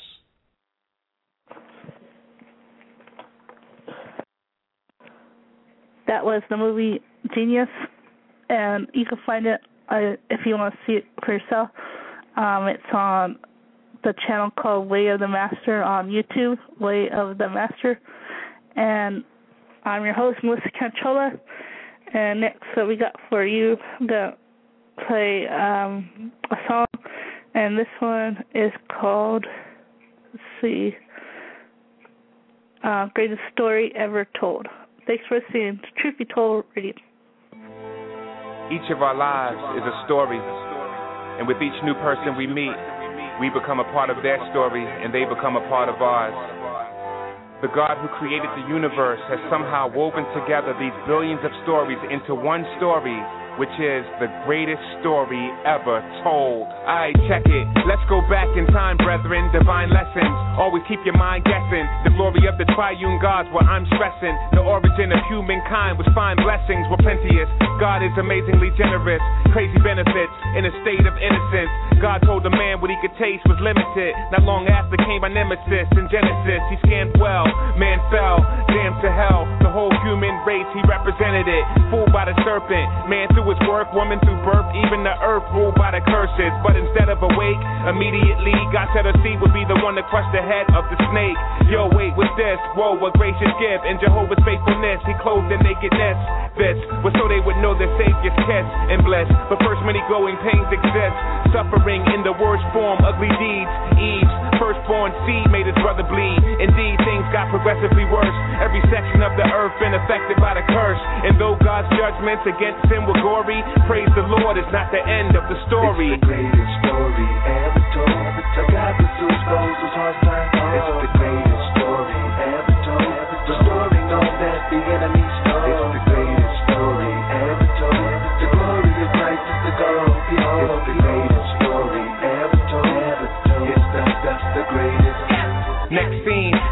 That was the movie Genius, and you can find it if you want to see it for yourself. It's on the channel called Way of the Master on YouTube, Way of the Master. And I'm your host, Melissa Canchola. And next, we got for you, I'm going to play a song. And this one is called, Greatest Story Ever Told. Thanks for listening to Truth Be Told Radio. Each of our lives is a story, and with each new person we meet, we become a part of their story, and they become a part of ours. The God who created the universe has somehow woven together these billions of stories into one story, which is the greatest story ever told. Alright, check it. Let's go back in time, brethren. Divine lessons. Always keep your mind guessing. The glory of the triune gods, what I'm stressing. The origin of humankind was fine. Blessings were plenteous. God is amazingly generous. Crazy benefits in a state of innocence. God told the man what he could taste was limited. Not long after came my nemesis in Genesis. He scanned well. Man fell. Damned to hell. The whole human race, he represented it. Fooled by the serpent. Man through his work, woman through birth, even the earth ruled by the curses. But instead of awake, immediately God said her seed would be the one to crush the head of the snake. Yo, wait, what's this? Whoa, what gracious gift. In Jehovah's faithfulness, he clothed their nakedness. This was so they would know their Savior's kiss and bliss. But first many growing pains exist. Suffering in the worst form, ugly deeds. Eve's firstborn seed made his brother bleed. Indeed, things got progressively worse. Every section of the earth been affected by the curse. And though God's judgments against sin were gory, praise the Lord, it's not the end of the story. It's the greatest story ever told. A God pursues those whose hearts turn cold. It's the greatest story ever told. The story knows that the enemy stole. It's the greatest story ever told. The glory of Christ is the goal. Behold, it's the greatest story ever told. It's the greatest. Next scene,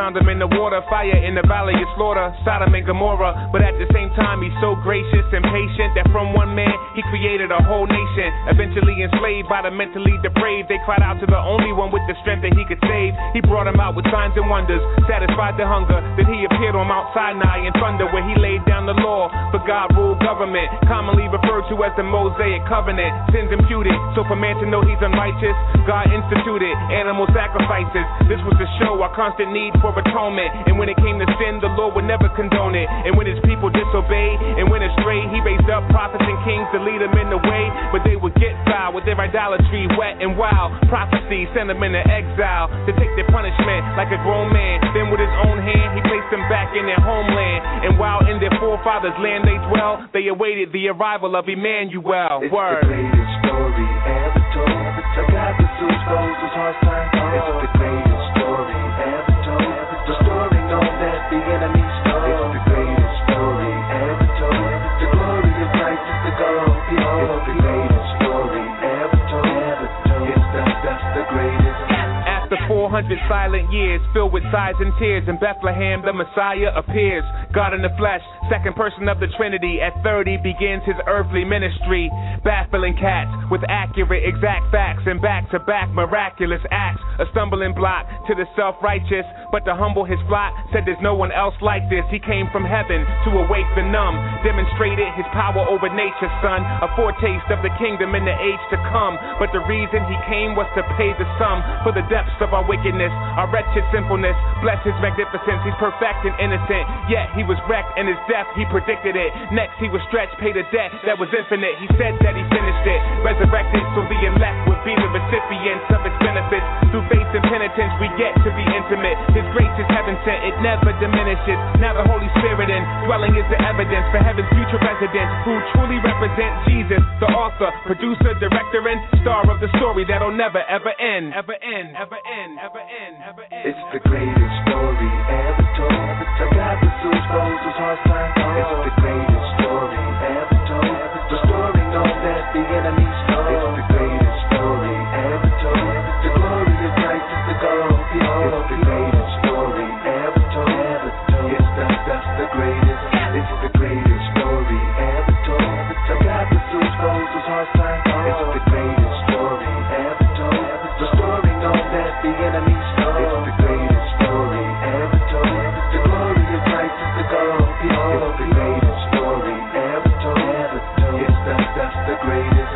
drowned him in the water. Fire in the valley of slaughter, Sodom and Gomorrah. But at the same time, he's so gracious and patient that from one man, he created a whole nation. Eventually enslaved by the mentally depraved, they cried out to the only one with the strength that he could save. He brought them out with signs and wonders, satisfied their hunger. Then he appeared on Mount Sinai in thunder, where he laid down the law for God-ruled government, commonly referred to as the Mosaic Covenant. Sins imputed, so for man to know he's unrighteous, God instituted animal sacrifices. This was to show our constant need for atonement. And when it came to sin, the Lord would never condone it. And when his people disobeyed and went astray, he raised up prophets and kings to lead them in the way. But they would get foul with their idolatry, wet and wild. Prophecy sent them into exile to take their punishment like a grown man. Then with his own hand, he placed them back in their homeland. And while in their forefathers' land they dwell, they awaited the arrival of Emmanuel. It's Word. the greatest story ever told. A God pursues foes whose hearts turn cold. It's the greatest story ever told. The story known that the enemy stole. It's the greatest story ever told. The glory of Christ is the goal. Behold, it's the greatest story ever told. It's the greatest. After 400 silent years filled with sighs and tears, in Bethlehem the Messiah appears. God in the flesh, second person of the Trinity. At 30 begins his earthly ministry, baffling cats with accurate, exact facts and back-to-back miraculous acts. A stumbling block to the self-righteous, but to humble his flock, said there's no one else like this. He came from heaven to awake the numb, demonstrated his power over nature, son. A foretaste of the kingdom in the age to come. But the reason he came was to pay the sum for the depths of our wickedness, our wretched sinfulness. Bless his magnificence, he's perfect and innocent. Yet he was wrecked in his death, he predicted it. Next he was stretched, paid a debt that was infinite. He said that he finished it, resurrected so the elect would be the recipients of his benefits. Through faith and penitence we get to be intimate. His grace is heaven sent, it never diminishes. Now the Holy Spirit in dwelling is the evidence for heaven's future residents, who truly represent Jesus, the author, producer, director, and star of the story that'll never ever end. Ever end, ever end, ever end, ever end. It's the greatest story ever told. A God pursues foes whose hearts turn cold. It's the greatest story ever told. The story known that the enemy stole. It's the greatest story ever told. The glory of Christ is the goal. Behold, it's the greatest story ever told. It's the greatest. It's the greatest story ever told. A God pursues foes whose hearts turn cold. It's the greatest story ever told. The story known that the enemy stole. It's the greatest story ever told. The glory of Christ is the goal. Behold, it's the greatest story ever told. It's the greatest.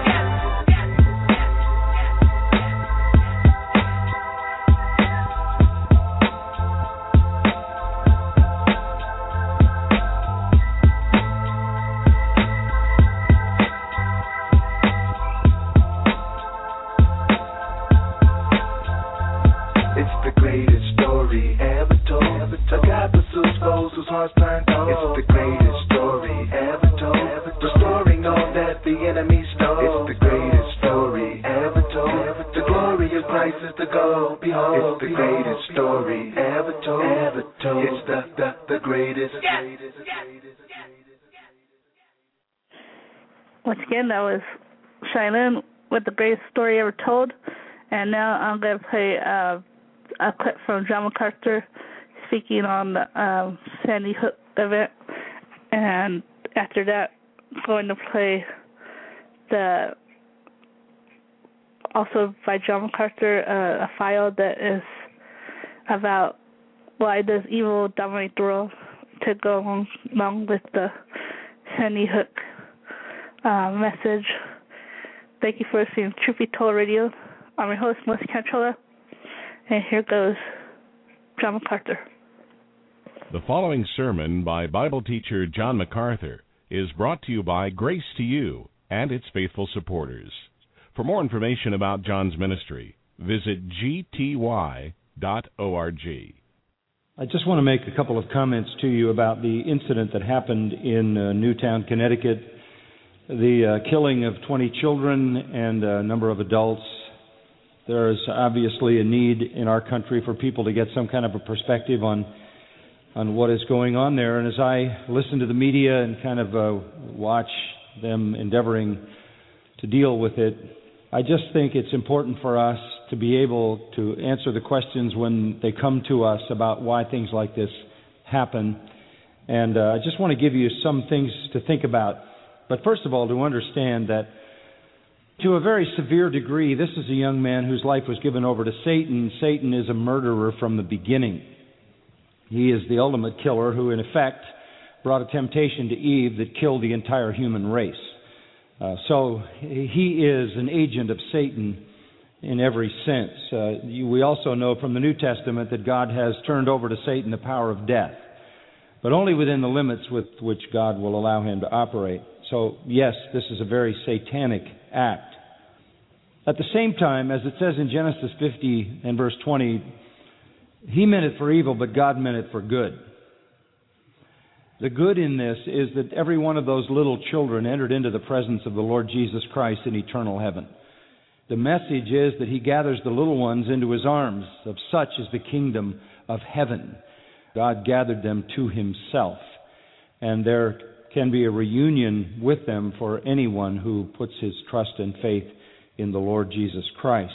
It's the greatest story ever told. A God pursues foes whose hearts turn cold. It's the greatest story ever told. The story known that the enemy stole. It's the greatest story ever told. The glory of Christ is the goal. Behold, it's the greatest story ever told. It's the greatest. Once again, that was Shailene with the greatest story ever told. And now I'm going to play a clip from John MacArthur speaking on the Sandy Hook event. And after that, I'm going to play also by John MacArthur, a file that is about why does evil dominate the world, to go along with the Sandy Hook message. Thank you for listening to Truth Be Told Radio. I'm your host, Melissa Cantrola, and here goes John MacArthur. The following sermon by Bible teacher John MacArthur is brought to you by Grace to You and its faithful supporters. For more information about John's ministry, visit gty.org. I just want to make a couple of comments to you about the incident that happened in Newtown, Connecticut, the killing of 20 children and a number of adults. There is obviously a need in our country for people to get some kind of a perspective on what is going on there. And as I listen to the media and kind of watch them endeavoring to deal with it, I just think it's important for us to be able to answer the questions when they come to us about why things like this happen. And I just want to give you some things to think about. But first of all, to understand that to a very severe degree, this is a young man whose life was given over to Satan. Satan is a murderer from the beginning. He is the ultimate killer who, in effect, brought a temptation to Eve that killed the entire human race. So he is an agent of Satan in every sense. We also know from the New Testament that God has turned over to Satan the power of death, but only within the limits with which God will allow him to operate. So, yes, this is a very satanic act. At the same time, as it says in Genesis 50 and verse 20, he meant it for evil, but God meant it for good. The good in this is that every one of those little children entered into the presence of the Lord Jesus Christ in eternal heaven. The message is that he gathers the little ones into his arms. Of such is the kingdom of heaven. God gathered them to himself. And there can be a reunion with them for anyone who puts his trust and faith in the Lord Jesus Christ.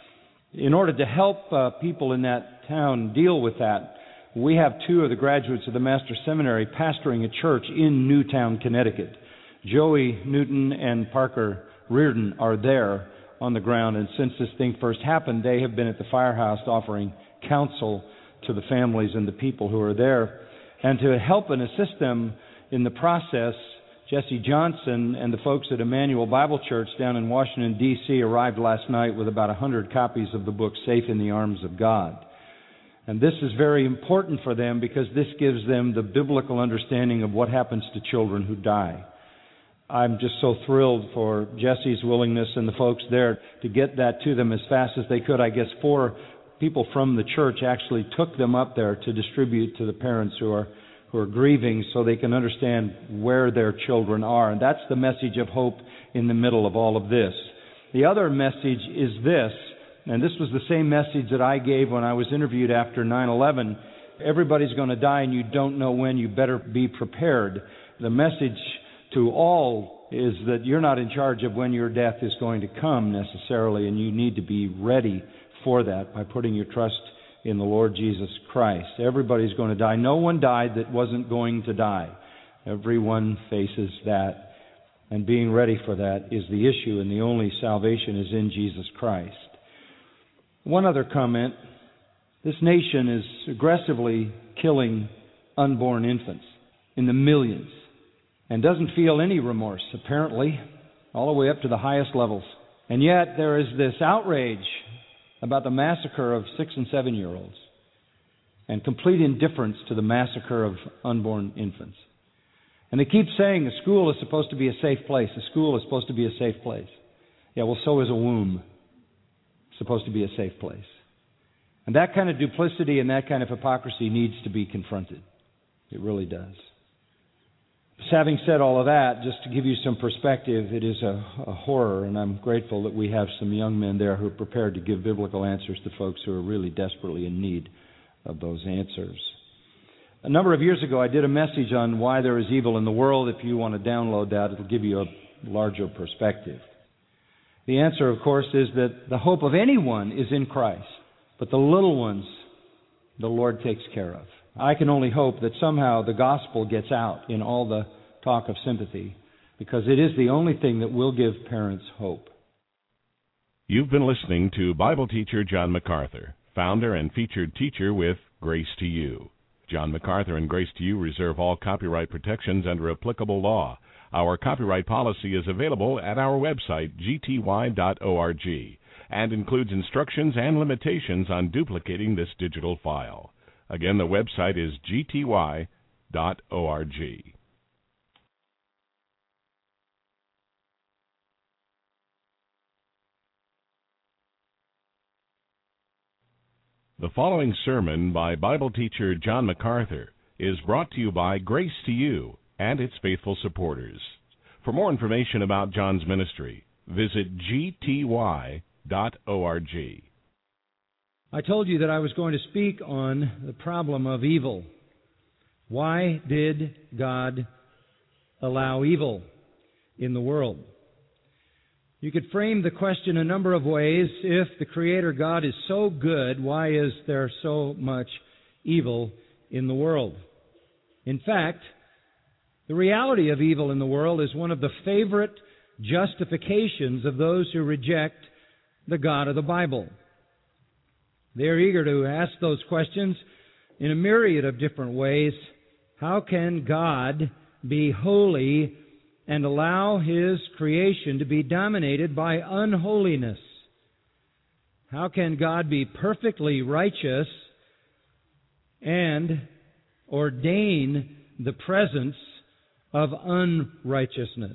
In order to help people in that town deal with that, we have two of the graduates of the Master Seminary pastoring a church in Newtown, Connecticut. Joey Newton and Parker Reardon are there on the ground, and since this thing first happened, they have been at the firehouse offering counsel to the families and the people who are there. And to help and assist them in the process, Jesse Johnson and the folks at Emmanuel Bible Church down in Washington, D.C. arrived last night with about 100 copies of the book Safe in the Arms of God. And this is very important for them because this gives them the biblical understanding of what happens to children who die. I'm just so thrilled for Jesse's willingness and the folks there to get that to them as fast as they could. I guess 4 people from the church actually took them up there to distribute to the parents who are grieving so they can understand where their children are. And that's the message of hope in the middle of all of this. The other message is this, and this was the same message that I gave when I was interviewed after 9/11. Everybody's going to die and you don't know when. You better be prepared. The message to all is that you're not in charge of when your death is going to come necessarily, and you need to be ready for that by putting your trust in the Lord Jesus Christ. Everybody's going to die. No one died that wasn't going to die. Everyone faces that, and being ready for that is the issue, and the only salvation is in Jesus Christ. One other comment. This nation is aggressively killing unborn infants in the millions and doesn't feel any remorse, apparently, all the way up to the highest levels. And yet there is this outrage about the massacre of 6- and 7-year-olds and complete indifference to the massacre of unborn infants. And they keep saying a school is supposed to be a safe place. A school is supposed to be a safe place. Yeah, well, so is a womb supposed to be a safe place. And that kind of duplicity and that kind of hypocrisy needs to be confronted. It really does. Having said all of that, just to give you some perspective, it is a horror, and I'm grateful that we have some young men there who are prepared to give biblical answers to folks who are really desperately in need of those answers. A number of years ago, I did a message on why there is evil in the world. If you want to download that, it'll give you a larger perspective. The answer, of course, is that the hope of anyone is in Christ, but the little ones the Lord takes care of. I can only hope that somehow the gospel gets out in all the talk of sympathy, because it is the only thing that will give parents hope. You've been listening to Bible teacher John MacArthur, founder and featured teacher with Grace to You. John MacArthur and Grace to You reserve all copyright protections under applicable law. Our copyright policy is available at our website, gty.org, and includes instructions and limitations on duplicating this digital file. Again, the website is gty.org. The following sermon by Bible teacher John MacArthur is brought to you by Grace to You and its faithful supporters. For more information about John's ministry, visit gty.org. I told you that I was going to speak on the problem of evil. Why did God allow evil in the world? You could frame the question a number of ways. If the Creator God is so good, why is there so much evil in the world? In fact, the reality of evil in the world is one of the favorite justifications of those who reject the God of the Bible. They are eager to ask those questions in a myriad of different ways. How can God be holy and allow His creation to be dominated by unholiness? How can God be perfectly righteous and ordain the presence of unrighteousness?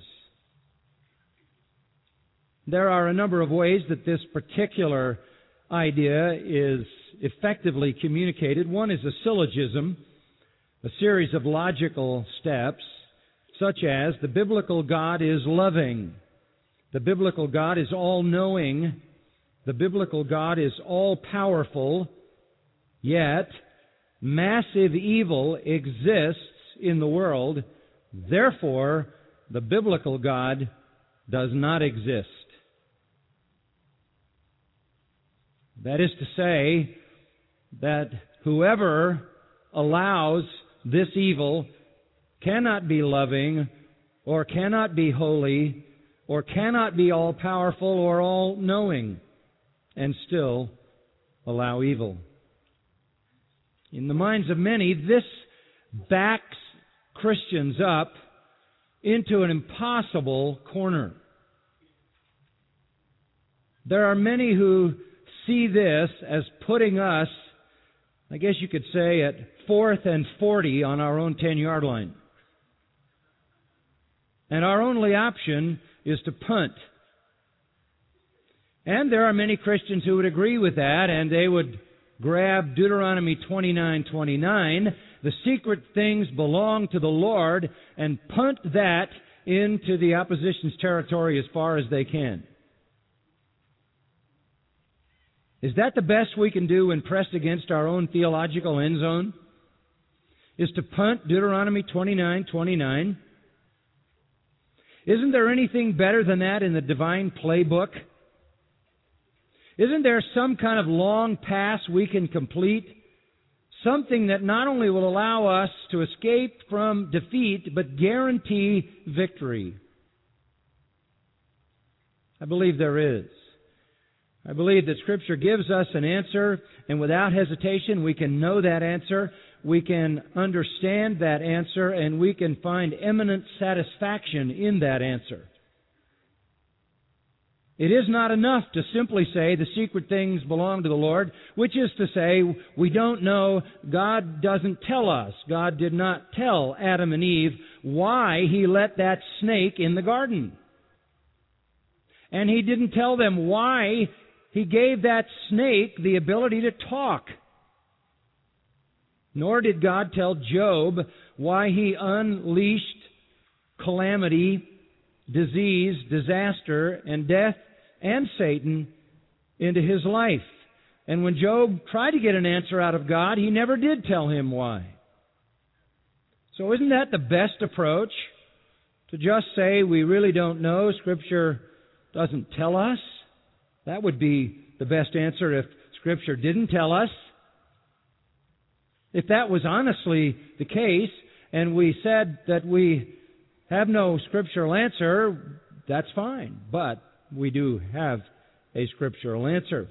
There are a number of ways that this particular idea is effectively communicated. One is a syllogism, a series of logical steps, such as the biblical God is loving, the biblical God is all-knowing, the biblical God is all-powerful, yet massive evil exists in the world, therefore the biblical God does not exist. That is to say that whoever allows this evil cannot be loving, or cannot be holy, or cannot be all-powerful or all-knowing, and still allow evil. In the minds of many, this backs Christians up into an impossible corner. There are many who see this as putting us, I guess you could say, at 4th and 40 on our own 10-yard line. And our only option is to punt. And there are many Christians who would agree with that, and they would grab Deuteronomy 29:29, the secret things belong to the Lord, and punt that into the opposition's territory as far as they can. Is that the best we can do when pressed against our own theological end zone? Is to punt Deuteronomy 29:29? Isn't there anything better than that in the divine playbook? Isn't there some kind of long pass we can complete? Something that not only will allow us to escape from defeat, but guarantee victory? I believe there is. I believe that Scripture gives us an answer, and without hesitation we can know that answer, we can understand that answer, and we can find eminent satisfaction in that answer. It is not enough to simply say the secret things belong to the Lord, which is to say we don't know, God doesn't tell us. God did not tell Adam and Eve why He let that snake in the garden. And He didn't tell them why He gave that snake the ability to talk. Nor did God tell Job why He unleashed calamity, disease, disaster, and death and Satan into his life. And when Job tried to get an answer out of God, He never did tell him why. So isn't that the best approach? To just say we really don't know, Scripture doesn't tell us? That would be the best answer if Scripture didn't tell us. If that was honestly the case, and we said that we have no scriptural answer, that's fine. But we do have a scriptural answer.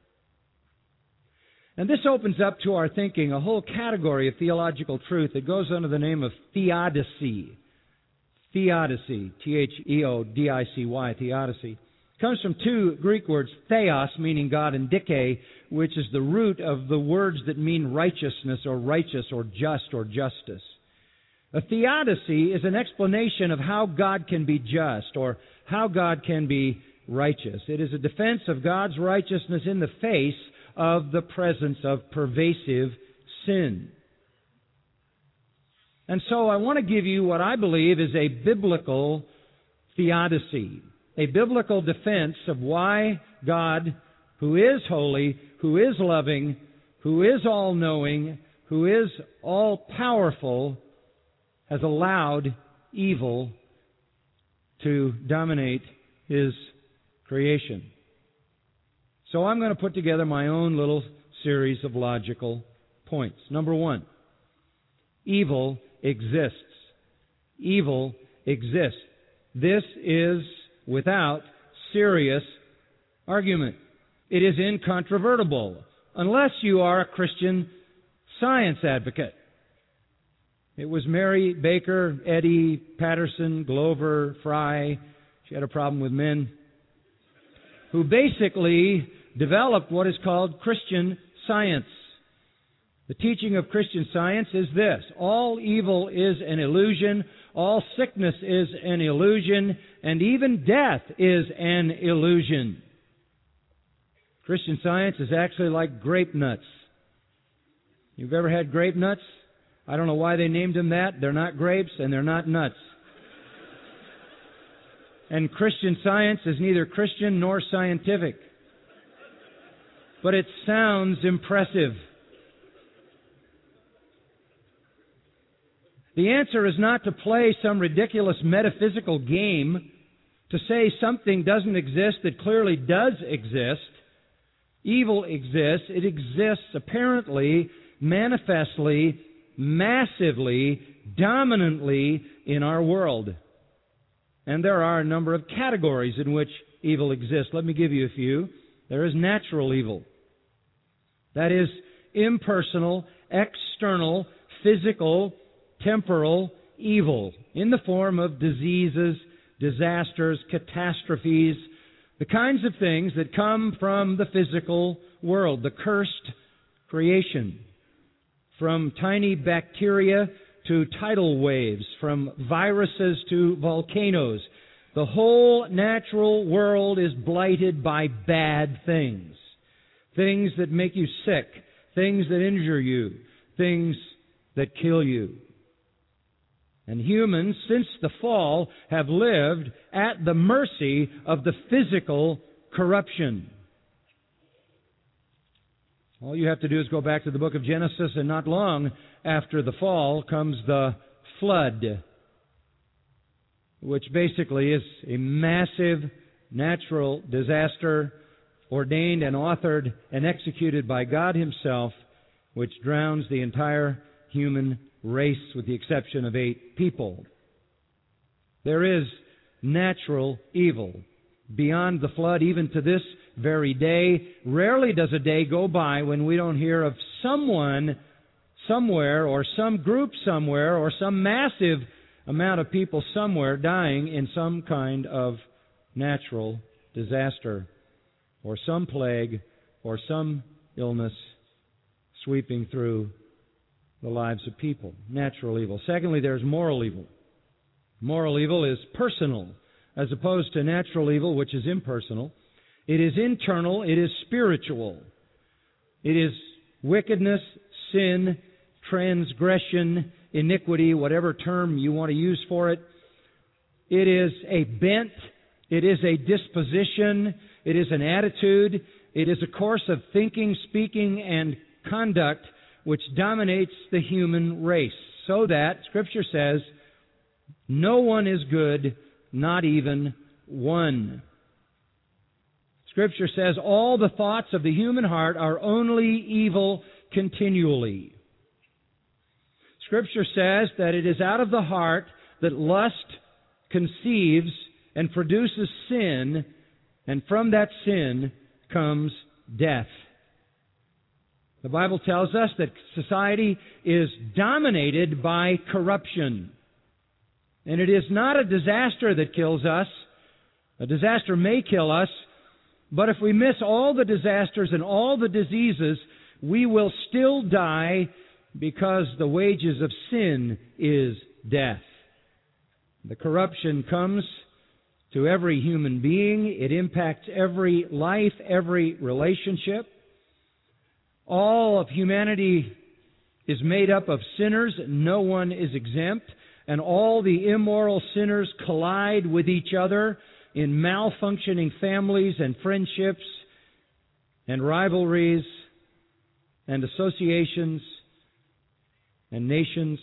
And this opens up to our thinking a whole category of theological truth that goes under the name of theodicy. Theodicy, Theodicy, theodicy. Comes from two Greek words, theos, meaning God, and dike, which is the root of the words that mean righteousness or righteous or just or justice. A theodicy is an explanation of how God can be just or how God can be righteous. It is a defense of God's righteousness in the face of the presence of pervasive sin. And so I want to give you what I believe is a biblical theodicy, a biblical defense of why God, who is holy, who is loving, who is all-knowing, who is all-powerful, has allowed evil to dominate His creation. So I'm going to put together my own little series of logical points. Number one, evil exists. Evil exists. This is without serious argument. It is incontrovertible, unless you are a Christian science advocate. It was Mary Baker, Eddy, Patterson, Glover, Fry, she had a problem with men, who basically developed what is called Christian Science. The teaching of Christian Science is this: all evil is an illusion, all sickness is an illusion, and even death is an illusion. Christian Science is actually like grape nuts. You've ever had grape nuts? I don't know why they named them that. They're not grapes and they're not nuts. And Christian Science is neither Christian nor scientific. But it sounds impressive. The answer is not to play some ridiculous metaphysical game, to say something doesn't exist that clearly does exist. Evil exists. It exists apparently, manifestly, massively, dominantly in our world. And there are a number of categories in which evil exists. Let me give you a few. There is natural evil. That is impersonal, external, physical, temporal evil in the form of diseases, disasters, catastrophes, the kinds of things that come from the physical world, the cursed creation, from tiny bacteria to tidal waves, from viruses to volcanoes. The whole natural world is blighted by bad things. Things that make you sick, things that injure you, things that kill you. And humans, since the fall, have lived at the mercy of the physical corruption. All you have to do is go back to the book of Genesis, and not long after the fall comes the flood, which basically is a massive natural disaster ordained and authored and executed by God Himself, which drowns the entire human race with the exception of 8 people. There is natural evil. Beyond the flood, even to this very day, rarely does a day go by when we don't hear of someone somewhere, or some group somewhere, or some massive amount of people somewhere dying in some kind of natural disaster, or some plague, or some illness sweeping through the lives of people. Natural evil. Secondly, there's moral evil. Moral evil is personal, as opposed to natural evil, which is impersonal. It is internal. It is spiritual. It is wickedness, sin, transgression, iniquity, whatever term you want to use for it. It is a bent. It is a disposition. It is an attitude. It is a course of thinking, speaking, and conduct which dominates the human race, so that, Scripture says, no one is good, not even one. Scripture says all the thoughts of the human heart are only evil continually. Scripture says that it is out of the heart that lust conceives and produces sin, and from that sin comes death. The Bible tells us that society is dominated by corruption. And it is not a disaster that kills us. A disaster may kill us, but if we miss all the disasters and all the diseases, we will still die, because the wages of sin is death. The corruption comes to every human being. It impacts every life, every relationship. All of humanity is made up of sinners. No one is exempt. And all the immoral sinners collide with each other in malfunctioning families and friendships and rivalries and associations and nations.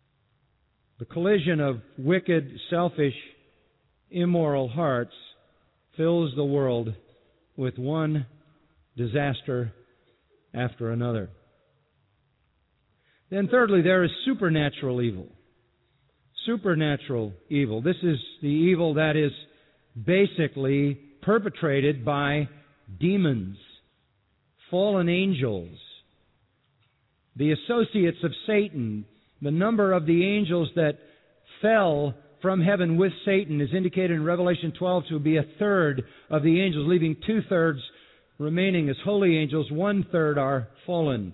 The collision of wicked, selfish, immoral hearts fills the world with one disaster after another. Then thirdly, there is supernatural evil. Supernatural evil. This is the evil that is basically perpetrated by demons, fallen angels, the associates of Satan. The number of the angels that fell from heaven with Satan is indicated in Revelation 12 to be 1/3 of the angels, leaving 2/3 remaining as holy angels. 1/3 are fallen.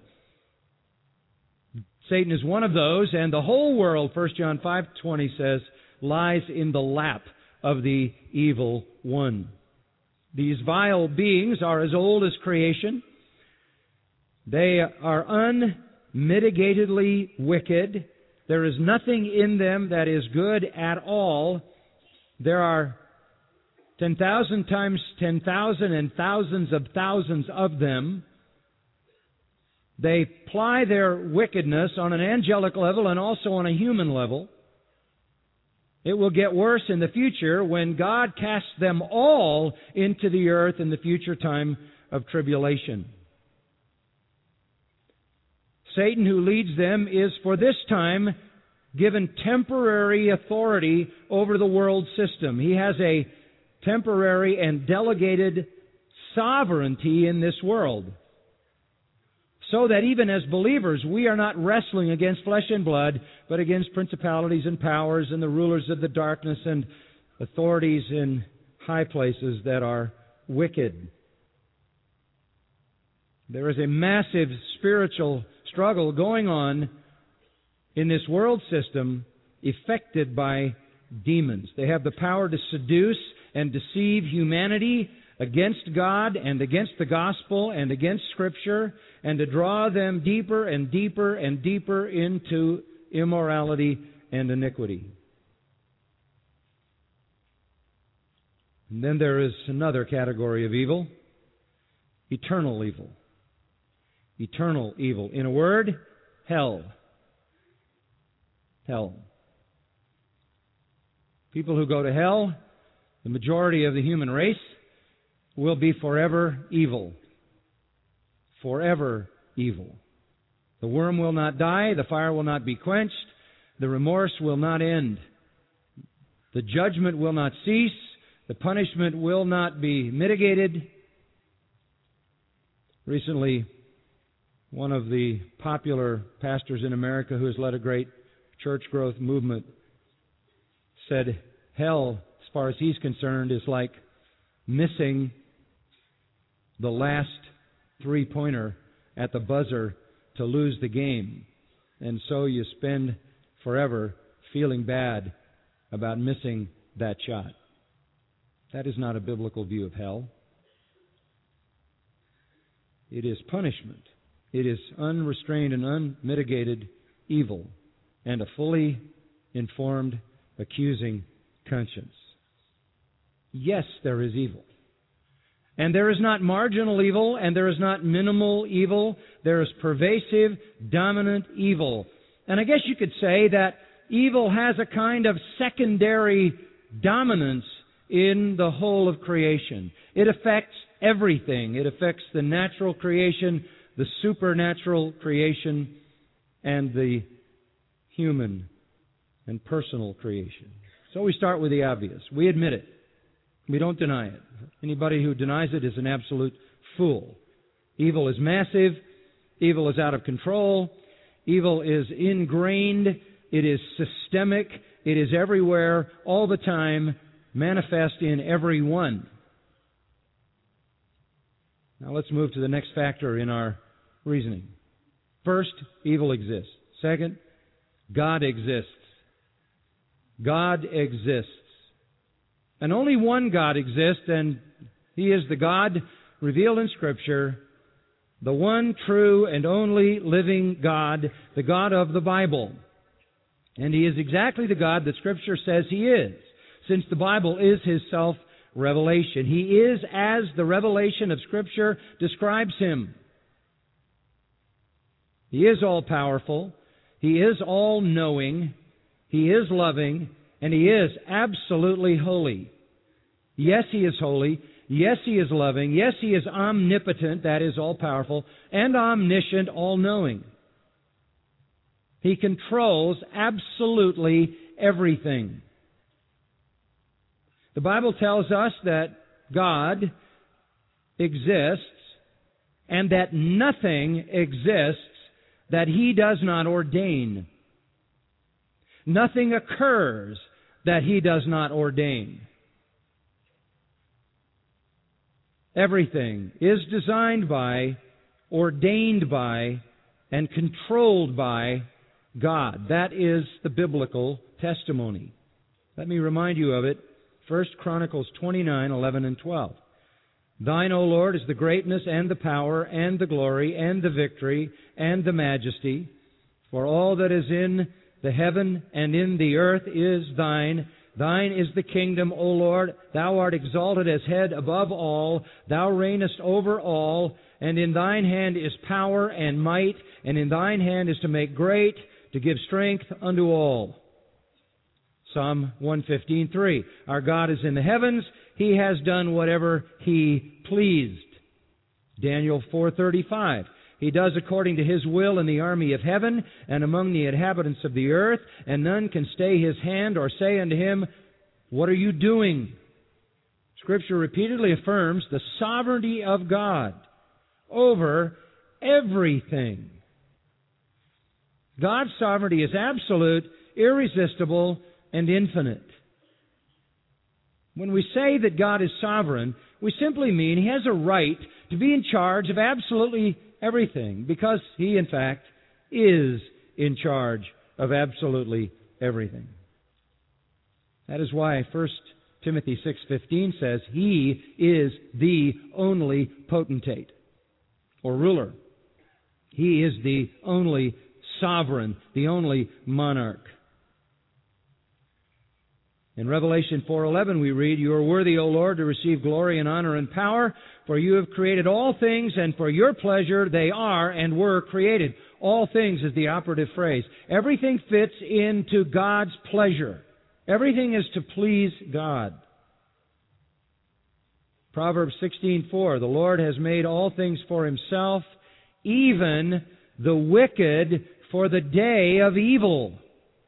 Satan is one of those, and the whole world, 1 John 5:20 says, lies in the lap of the evil one. These vile beings are as old as creation. They are unmitigatedly wicked. There is nothing in them that is good at all. There are 10,000 times 10,000 and thousands of them. They ply their wickedness on an angelic level and also on a human level. It will get worse in the future when God casts them all into the earth in the future time of tribulation. Satan, who leads them, is for this time given temporary authority over the world system. He has a temporary and delegated sovereignty in this world. So that even as believers, we are not wrestling against flesh and blood, but against principalities and powers and the rulers of the darkness and authorities in high places that are wicked. There is a massive spiritual struggle going on in this world system effected by demons. They have the power to seduce and deceive humanity against God and against the gospel and against Scripture, and to draw them deeper and deeper and deeper into immorality and iniquity. And then there is another category of evil, eternal evil. Eternal evil. In a word, hell. Hell. People who go to hell, the majority of the human race, will be forever evil. Forever evil. The worm will not die, the fire will not be quenched, the remorse will not end. The judgment will not cease, the punishment will not be mitigated. Recently, one of the popular pastors in America who has led a great church growth movement said, hell, as far as he's concerned, is like missing the last three-pointer at the buzzer to lose the game. And so you spend forever feeling bad about missing that shot. That is not a biblical view of hell. It is punishment. It is unrestrained and unmitigated evil and a fully informed, accusing conscience. Yes, there is evil. And there is not marginal evil, and there is not minimal evil. There is pervasive, dominant evil. And I guess you could say that evil has a kind of secondary dominance in the whole of creation. It affects everything. It affects the natural creation, the supernatural creation, and the human and personal creation. So we start with the obvious. We admit it. We don't deny it. Anybody who denies it is an absolute fool. Evil is massive. Evil is out of control. Evil is ingrained. It is systemic. It is everywhere, all the time, manifest in everyone. Now let's move to the next factor in our reasoning. First, evil exists. Second, God exists. God exists. And only one God exists, and He is the God revealed in Scripture, the one true and only living God, the God of the Bible. And He is exactly the God that Scripture says He is, since the Bible is His self-revelation. He is as the revelation of Scripture describes Him. He is all-powerful. He is all-knowing. He is loving. And He is absolutely holy. Yes, He is holy. Yes, He is loving. Yes, He is omnipotent, that is, all-powerful, and omniscient, all-knowing. He controls absolutely everything. The Bible tells us that God exists and that nothing exists that He does not ordain. Nothing occurs that He does not ordain. Everything is designed by, ordained by, and controlled by God. That is the biblical testimony. Let me remind you of it. 1 Chronicles 29, 11 and 12. Thine, O Lord, is the greatness and the power and the glory and the victory and the majesty. For all that is in the heaven and in the earth is Thine. Thine is the kingdom, O Lord. Thou art exalted as head above all. Thou reignest over all. And in Thine hand is power and might. And in Thine hand is to make great, to give strength unto all. Psalm 115:3. Our God is in the heavens. He has done whatever He pleased. Daniel 4:35. He does according to His will in the army of heaven and among the inhabitants of the earth, and none can stay His hand or say unto Him, what are you doing? Scripture repeatedly affirms the sovereignty of God over everything. God's sovereignty is absolute, irresistible, and infinite. When we say that God is sovereign, we simply mean He has a right to be in charge of absolutely everything, because He, in fact, is in charge of absolutely everything. That is why 1 Timothy 6:15 says He is the only potentate, or ruler. He is the only sovereign, the only monarch. In Revelation 4:11 we read, You are worthy, O Lord, to receive glory and honor and power, for You have created all things, and for Your pleasure they are and were created. All things is the operative phrase. Everything fits into God's pleasure. Everything is to please God. Proverbs 16:4, The Lord has made all things for Himself, even the wicked for the day of evil.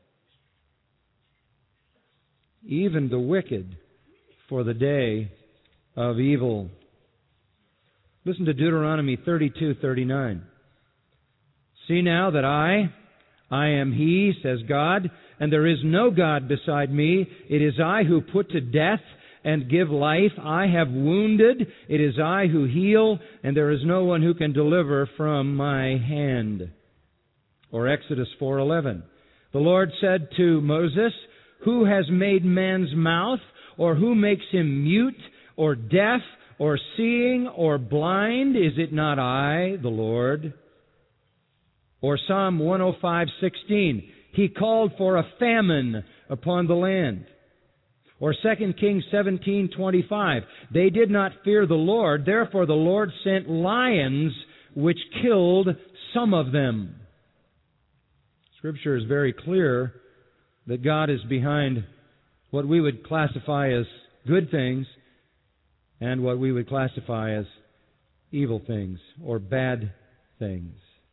Even the wicked for the day of evil. Listen to Deuteronomy 32:39. See now that I am He, says God, and there is no God beside me. It is I who put to death and give life. I have wounded. It is I who heal, and there is no one who can deliver from my hand. Or Exodus 4:11. The Lord said to Moses, Who has made man's mouth, or who makes him mute, or deaf, or seeing, or blind? Is it not I, the Lord? Or Psalm 105:16. He called for a famine upon the land. Or 2 Kings 17:25. They did not fear the Lord, therefore the Lord sent lions which killed some of them. Scripture is very clear that God is behind what we would classify as good things and what we would classify as evil things or bad things.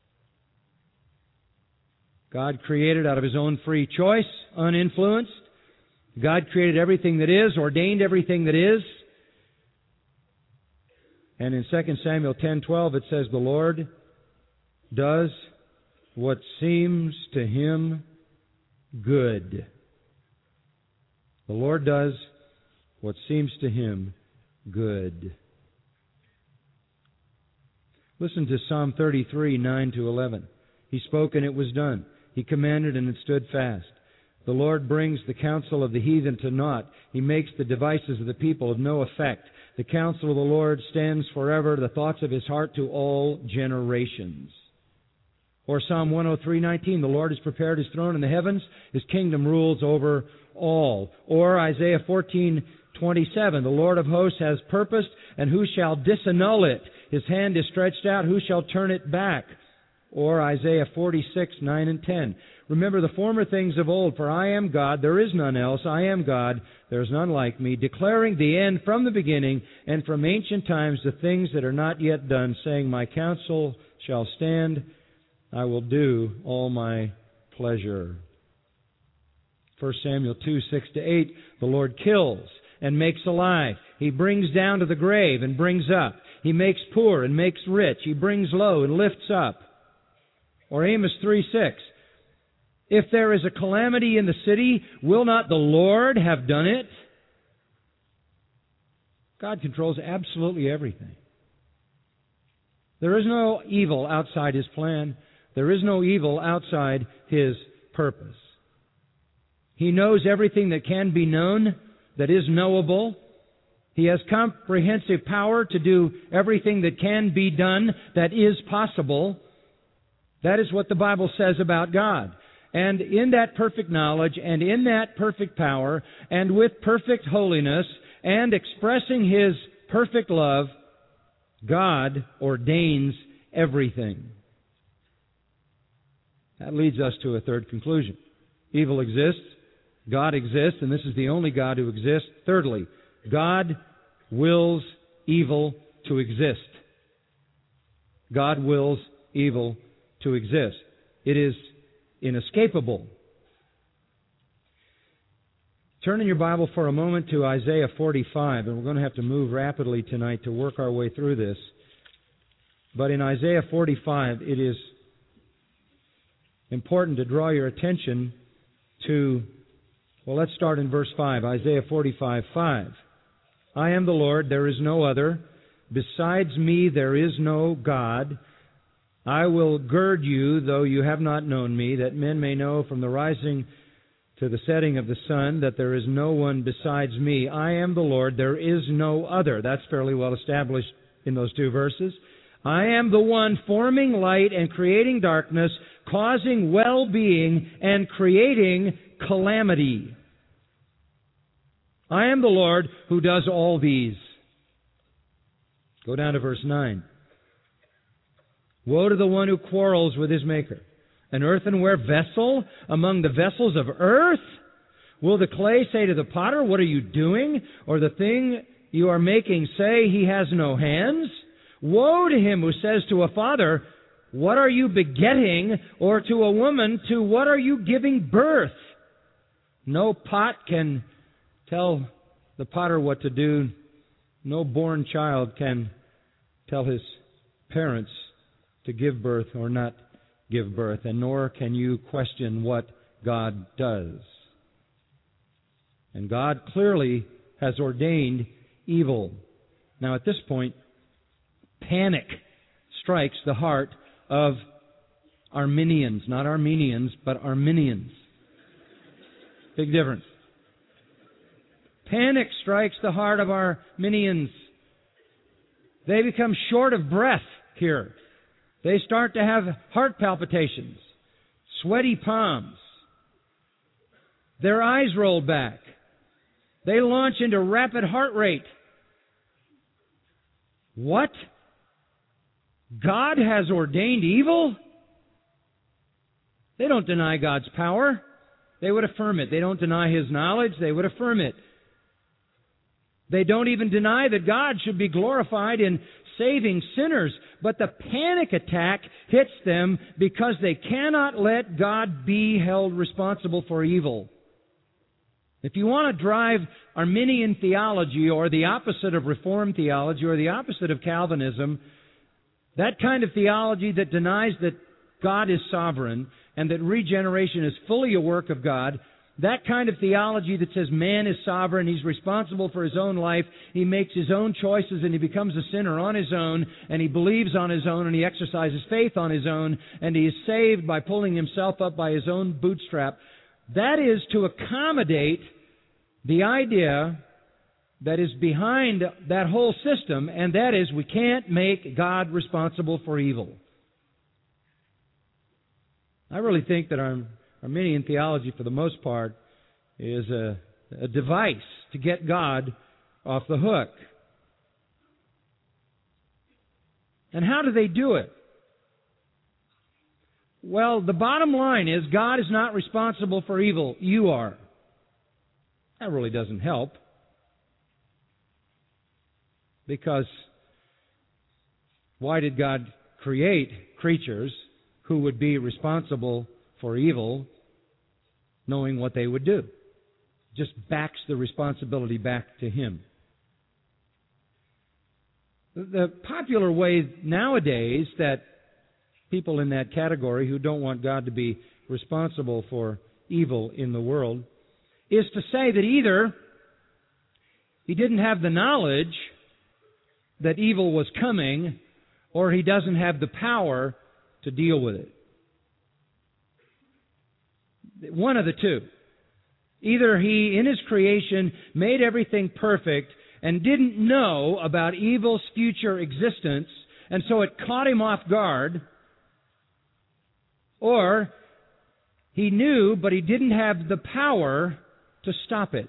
God created out of His own free choice, uninfluenced. God created everything that is, ordained everything that is. And in 2 Samuel 10:12 it says, The Lord does what seems to Him good. The Lord does what seems to Him good. Listen to Psalm 33:9-11. He spoke and it was done. He commanded and it stood fast. The Lord brings the counsel of the heathen to naught. He makes the devices of the people of no effect. The counsel of the Lord stands forever, the thoughts of His heart to all generations. Or Psalm 103:19, the Lord has prepared His throne in the heavens, His kingdom rules over all. Or Isaiah 14:27, the Lord of hosts has purposed, and who shall disannul it? His hand is stretched out, who shall turn it back? Or Isaiah 46, 9 and 10. Remember the former things of old, for I am God, there is none else. I am God, there is none like me, declaring the end from the beginning, and from ancient times the things that are not yet done, saying, my counsel shall stand, I will do all my pleasure. 1 Samuel 2, 6 to 8, the Lord kills and makes alive. He brings down to the grave and brings up. He makes poor and makes rich. He brings low and lifts up. Or Amos 3:6. If there is a calamity in the city, will not the Lord have done it? God controls absolutely everything. There is no evil outside His plan. There is no evil outside His purpose. He knows everything that can be known, that is knowable. He has comprehensive power to do everything that can be done, that is possible. That is what the Bible says about God. And in that perfect knowledge and in that perfect power and with perfect holiness and expressing His perfect love, God ordains everything. That leads us to a third conclusion. Evil exists, God exists, and this is the only God who exists. Thirdly, God wills evil to exist. God wills evil to exist. It is inescapable. Turn in your Bible for a moment to Isaiah 45, and we're going to have to move rapidly tonight to work our way through this. But in Isaiah 45, it is important to draw your attention to, well, let's start in verse 5, Isaiah 45, 5. I am the Lord, there is no other. Besides me there is no God. I will gird you, though you have not known me, that men may know from the rising to the setting of the sun that there is no one besides me. I am the Lord, there is no other. That's fairly well established in those two verses. I am the one forming light and creating darkness, causing well-being and creating calamity. I am the Lord who does all these. Go down to verse 9. Woe to the one who quarrels with his maker. An earthenware vessel among the vessels of earth? Will the clay say to the potter, what are you doing? Or the thing you are making say, he has no hands? Woe to him who says to a father, what are you begetting? Or to a woman, to what are you giving birth? No pot can tell the potter what to do. No born child can tell his parents to give birth or not give birth, and nor can you question what God does. And God clearly has ordained evil. Now at this point, panic strikes the heart of Arminians, not Armenians, but Arminians. Big difference. Panic strikes the heart of Arminians. They become short of breath here. They start to have heart palpitations, sweaty palms. Their eyes roll back. They launch into rapid heart rate. What? God has ordained evil? They don't deny God's power. They would affirm it. They don't deny His knowledge. They would affirm it. They don't even deny that God should be glorified in saving sinners. But the panic attack hits them because they cannot let God be held responsible for evil. If you want to drive Arminian theology, or the opposite of Reformed theology, or the opposite of Calvinism, that kind of theology that denies that God is sovereign and that regeneration is fully a work of God, that kind of theology that says man is sovereign, he's responsible for his own life, he makes his own choices and he becomes a sinner on his own, and he believes on his own and he exercises faith on his own, and he is saved by pulling himself up by his own bootstrap, that is to accommodate the idea that is behind that whole system, and that is we can't make God responsible for evil. I really think that Arminian theology, for the most part, is a device to get God off the hook. And how do they do it? Well, the bottom line is God is not responsible for evil. You are. That really doesn't help. Because why did God create creatures who would be responsible for evil, knowing what they would do? Just backs the responsibility back to Him. The popular way nowadays that people in that category who don't want God to be responsible for evil in the world is to say that either He didn't have the knowledge that evil was coming, or He doesn't have the power to deal with it. One of the two. Either He, in His creation, made everything perfect and didn't know about evil's future existence, and so it caught Him off guard, or He knew, but He didn't have the power to stop it.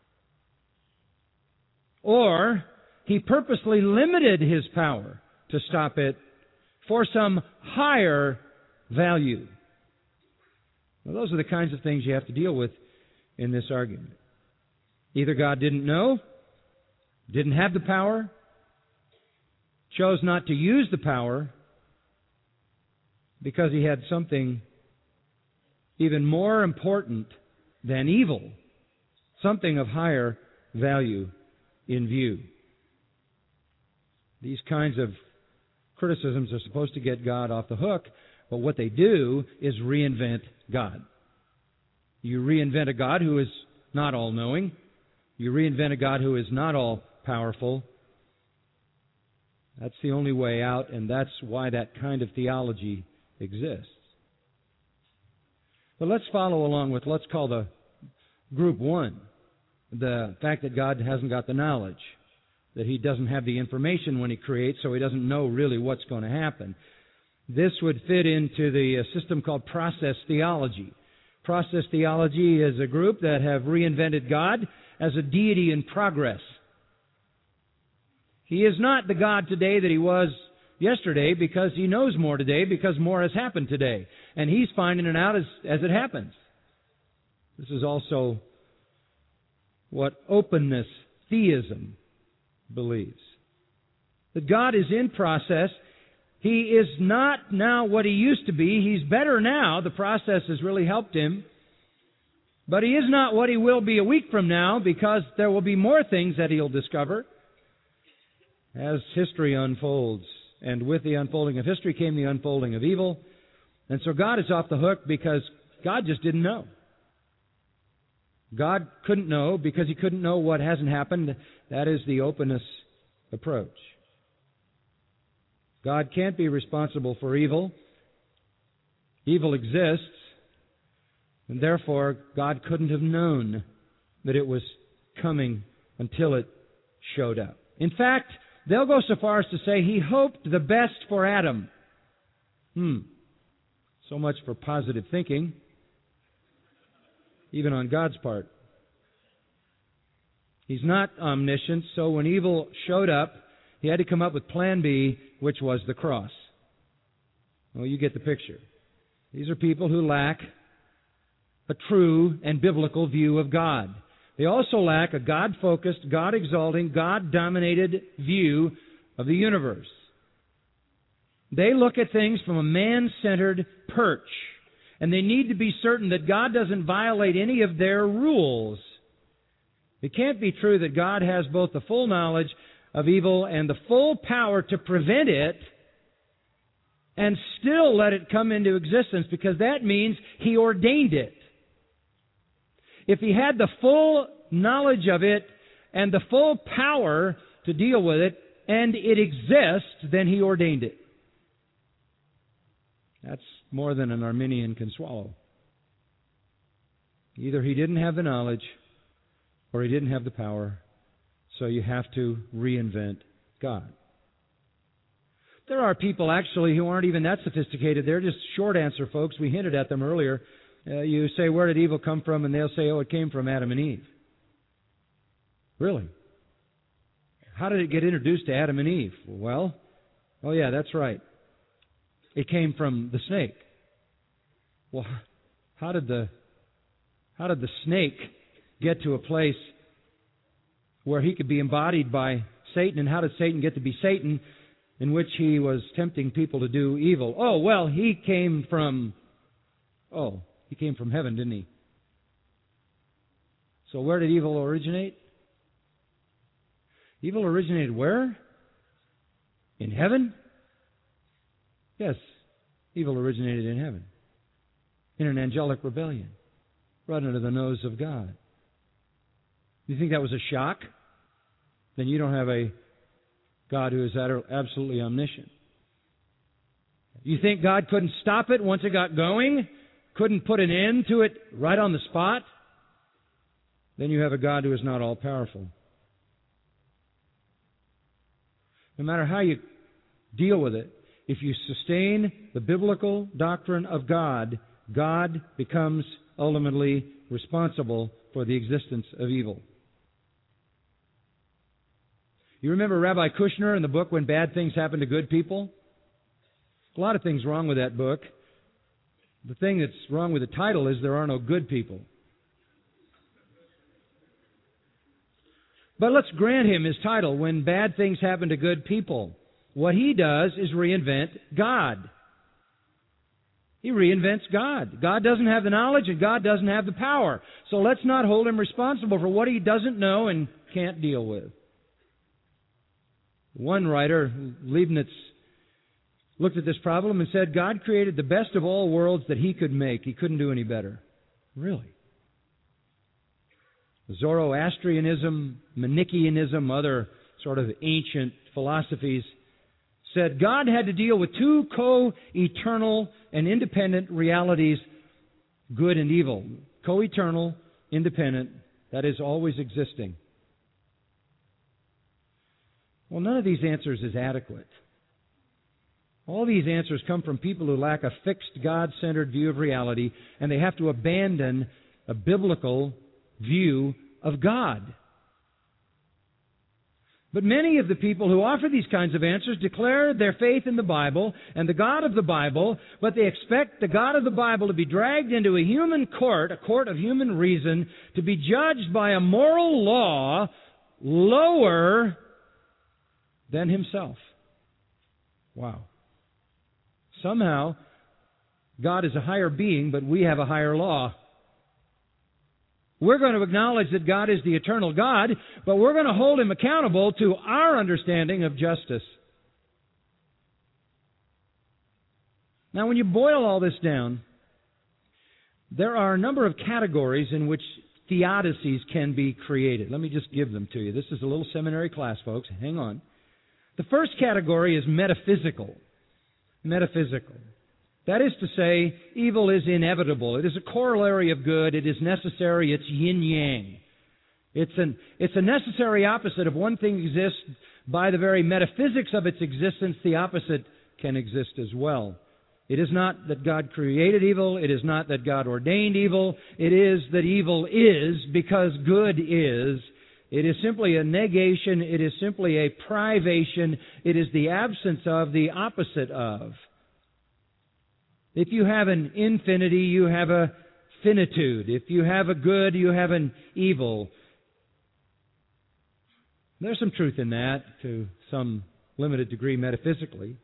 Or He purposely limited His power to stop it for some higher value. Well, those are the kinds of things you have to deal with in this argument. Either God didn't know, didn't have the power, chose not to use the power because He had something even more important than evil, something of higher value in view. These kinds of criticisms are supposed to get God off the hook, but what they do is reinvent God. You reinvent a God who is not all-knowing. You reinvent a God who is not all-powerful. That's the only way out, and that's why that kind of theology exists. But let's follow along with, let's call the group one, the fact that God hasn't got the knowledge, that He doesn't have the information when He creates, so He doesn't know really what's going to happen. This would fit into the system called process theology. Process theology is a group that have reinvented God as a deity in progress. He is not the God today that He was yesterday because He knows more today, because more has happened today. And He's finding it out as it happens. This is also what openness theism believes. That God is in process. He is not now what He used to be. He's better now. The process has really helped Him. But He is not what He will be a week from now, because there will be more things that He'll discover as history unfolds. And with the unfolding of history came the unfolding of evil. And so God is off the hook because God just didn't know. God couldn't know because He couldn't know what hasn't happened. That is the openness approach. God can't be responsible for evil. Evil exists, and therefore God couldn't have known that it was coming until it showed up. In fact, they'll go so far as to say He hoped the best for Adam. So much for positive thinking, even on God's part. He's not omniscient, so when evil showed up, He had to come up with plan B, which was the cross. Well, you get the picture. These are people who lack a true and biblical view of God. They also lack a God-focused, God-exalting, God-dominated view of the universe. They look at things from a man-centered perch, and they need to be certain that God doesn't violate any of their rules. It can't be true that God has both the full knowledge of evil and the full power to prevent it and still let it come into existence, because that means He ordained it. If He had the full knowledge of it and the full power to deal with it, and it exists, then He ordained it. That's more than an Arminian can swallow. Either He didn't have the knowledge or He didn't have the power, so you have to reinvent God. There are people actually who aren't even that sophisticated. They're just short answer folks. We hinted at them earlier. You say, where did evil come from? And they'll say, it came from Adam and Eve. Really? How did it get introduced to Adam and Eve? Well, yeah, that's right. It came from the snake. Well, how did the snake get to a place where he could be embodied by Satan, and how did Satan get to be Satan, in which he was tempting people to do evil? Oh, well, he came from heaven, didn't he? So where did evil originate? Evil originated where? In heaven? Yes, evil originated in heaven, in an angelic rebellion, right under the nose of God. You think that was a shock? Then you don't have a God who is absolutely omniscient. You think God couldn't stop it once it got going? Couldn't put an end to it right on the spot? Then you have a God who is not all-powerful. No matter how you deal with it, if you sustain the biblical doctrine of God, God becomes ultimately responsible for the existence of evil. You remember Rabbi Kushner in the book When Bad Things Happen to Good People? A lot of things wrong with that book. The thing that's wrong with the title is there are no good people. But let's grant him his title, When Bad Things Happen to Good People. What he does is reinvent God. He reinvents God. God doesn't have the knowledge and God doesn't have the power. So let's not hold him responsible for what he doesn't know and can't deal with. One writer, Leibniz, looked at this problem and said, God created the best of all worlds that he could make. He couldn't do any better. Really? Zoroastrianism, Manichaeanism, other sort of ancient philosophies, said God had to deal with two co-eternal and independent realities, good and evil. Co-eternal, independent, that is always existing. Well, none of these answers is adequate. All these answers come from people who lack a fixed God-centered view of reality, and they have to abandon a biblical view of God. But many of the people who offer these kinds of answers declare their faith in the Bible and the God of the Bible, but they expect the God of the Bible to be dragged into a human court, a court of human reason, to be judged by a moral law lower than himself. Wow. Somehow, God is a higher being, but we have a higher law. We're going to acknowledge that God is the eternal God, but we're going to hold him accountable to our understanding of justice. Now, when you boil all this down, there are a number of categories in which theodicies can be created. Let me just give them to you. This is a little seminary class, folks. Hang on. The first category is metaphysical. Metaphysical. That is to say, evil is inevitable. It is a corollary of good. It is necessary. It's yin-yang. It's a necessary opposite. If one thing exists by the very metaphysics of its existence, the opposite can exist as well. It is not that God created evil. It is not that God ordained evil. It is that evil is because good is. It is simply a negation. It is simply a privation. It is the absence of, the opposite of. If you have an infinity, you have a finitude. If you have a good, you have an evil. There's some truth in that to some limited degree metaphysically.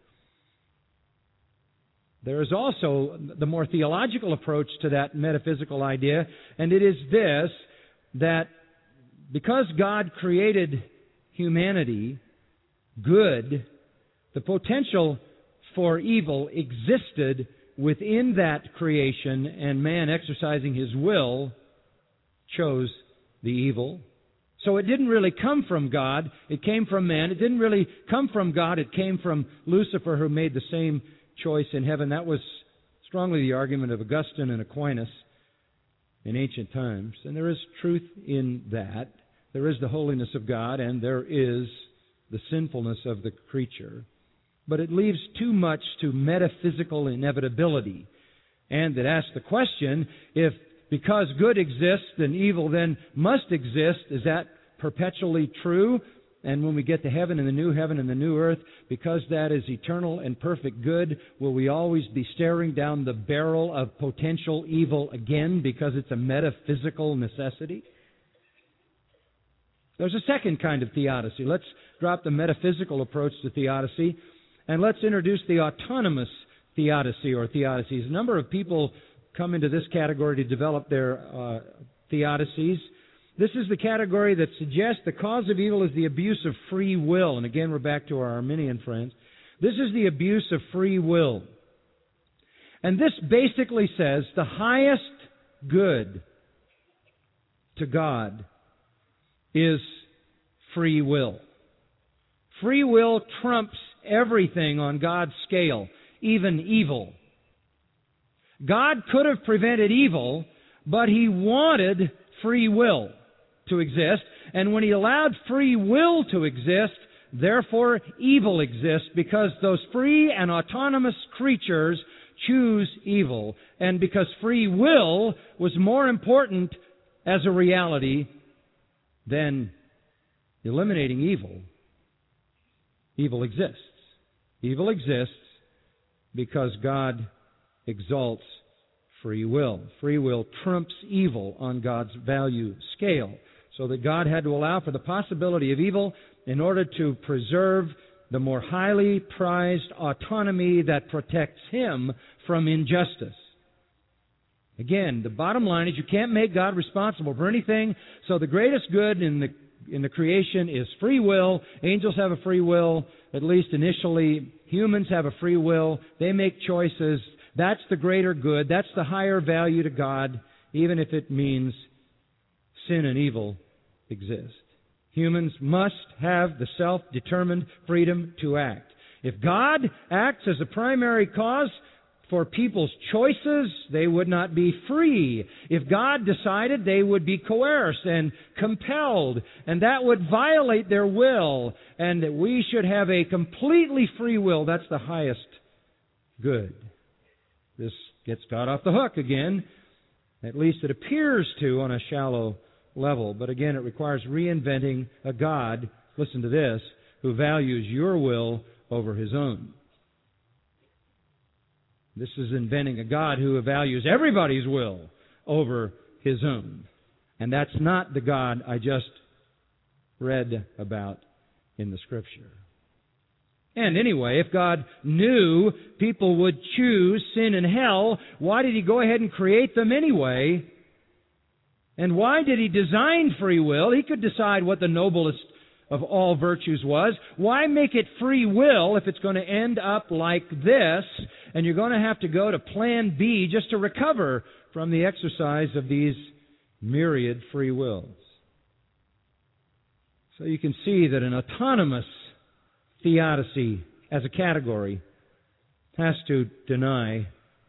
There is also the more theological approach to that metaphysical idea, and it is this, that because God created humanity good, the potential for evil existed within that creation, and man, exercising his will, chose the evil. So it didn't really come from God. It came from man. It didn't really come from God. It came from Lucifer, who made the same choice in heaven. That was strongly the argument of Augustine and Aquinas in ancient times. And there is truth in that. There is the holiness of God, and there is the sinfulness of the creature. But it leaves too much to metaphysical inevitability. And it asks the question, if because good exists, then evil then must exist, is that perpetually true? And when we get to heaven and the new heaven and the new earth, because that is eternal and perfect good, will we always be staring down the barrel of potential evil again because it's a metaphysical necessity? There's a second kind of theodicy. Let's drop the metaphysical approach to theodicy, and let's introduce the autonomous theodicy or theodicies. A number of people come into this category to develop their theodicies. This is the category that suggests the cause of evil is the abuse of free will. And again, we're back to our Arminian friends. This is the abuse of free will. And this basically says the highest good to God is free will. Free will trumps everything on God's scale, even evil. God could have prevented evil, but He wanted free will to exist. And when He allowed free will to exist, therefore evil exists, because those free and autonomous creatures choose evil. And because free will was more important as a reality than eliminating evil, evil exists. Evil exists because God exalts free will. Free will trumps evil on God's value scale, so that God had to allow for the possibility of evil in order to preserve the more highly prized autonomy that protects Him from injustice. Again, the bottom line is you can't make God responsible for anything, so the greatest good in the creation is free will. Angels have a free will, at least initially. Humans have a free will. They make choices. That's the greater good. That's the higher value to God, even if it means sin and evil exist. Humans must have the self-determined freedom to act. If God acts as a primary cause for people's choices, they would not be free. If God decided, they would be coerced and compelled, and that would violate their will, and we should have a completely free will. That's the highest good. This gets God off the hook again. At least it appears to on a shallow level. But again, it requires reinventing a God, listen to this, who values your will over His own. This is inventing a God who values everybody's will over His own. And that's not the God I just read about in the Scripture. And anyway, if God knew people would choose sin and hell, why did He go ahead and create them anyway? And why did He design free will? He could decide what the noblest of all virtues was. Why make it free will if it's going to end up like this, and you're going to have to go to plan B just to recover from the exercise of these myriad free wills? So you can see that an autonomous theodicy as a category has to deny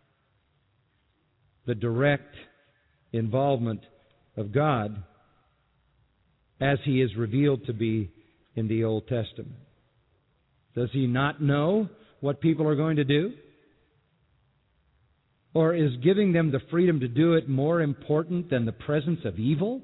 the direct involvement of God as He is revealed to be in the Old Testament. Does He not know what people are going to do? Or is giving them the freedom to do it more important than the presence of evil?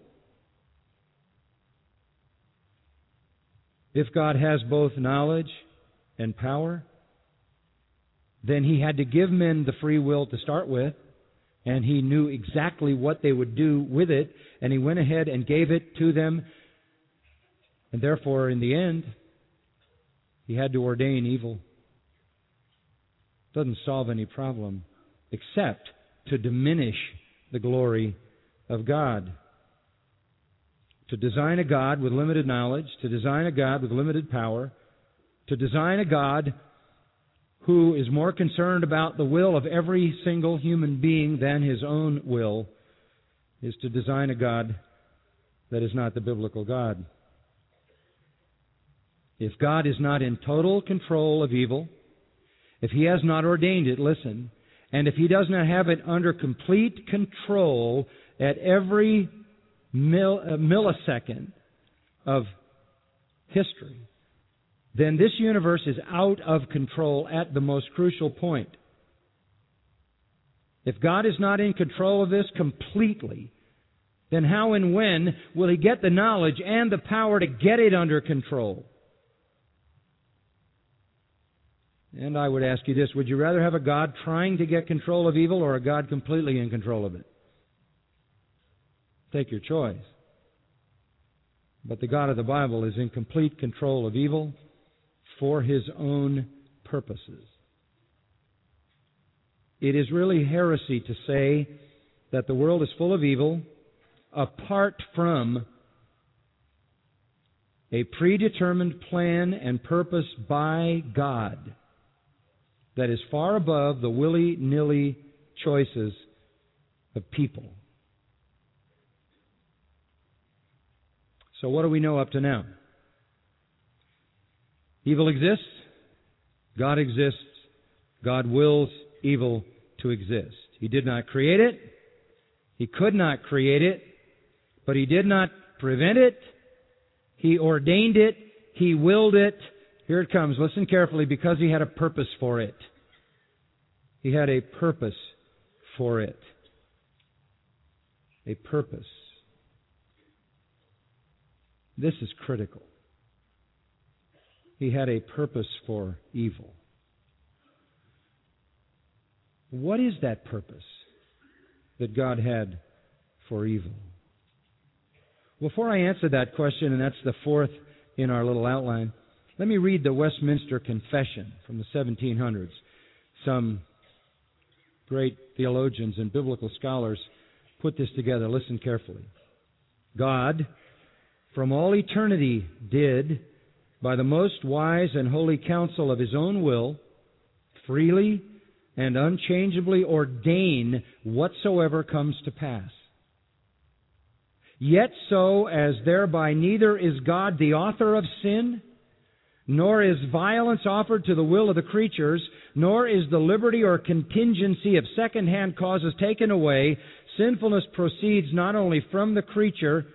If God has both knowledge and power, then He had to give men the free will to start with, and He knew exactly what they would do with it, and He went ahead and gave it to them. And therefore, in the end, He had to ordain evil. Doesn't solve any problem, except to diminish the glory of God. To design a God with limited knowledge, to design a God with limited power, to design a God who is more concerned about the will of every single human being than His own will, is to design a God that is not the biblical God. If God is not in total control of evil, if He has not ordained it, listen, and if He does not have it under complete control at every millisecond of history, then this universe is out of control at the most crucial point. If God is not in control of this completely, then how and when will he get the knowledge and the power to get it under control? And I would ask you this, would you rather have a God trying to get control of evil or a God completely in control of it? Take your choice. But the God of the Bible is in complete control of evil for His own purposes. It is really heresy to say that the world is full of evil apart from a predetermined plan and purpose by God that is far above the willy-nilly choices of people. So what do we know up to now? Evil exists. God exists. God wills evil to exist. He did not create it. He could not create it. But He did not prevent it. He ordained it. He willed it. Here it comes. Listen carefully, because He had a purpose for it. He had a purpose for it. A purpose. This is critical. He had a purpose for evil. What is that purpose that God had for evil? Before I answer that question, and that's the fourth in our little outline, let me read the Westminster Confession from the 1700s. Some great theologians and biblical scholars put this together. Listen carefully. God, from all eternity, did, by the most wise and holy counsel of His own will, freely and unchangeably ordain whatsoever comes to pass. Yet so as thereby neither is God the author of sin, nor is violence offered to the will of the creatures, nor is the liberty or contingency of second-hand causes taken away, sinfulness proceeds only from the creature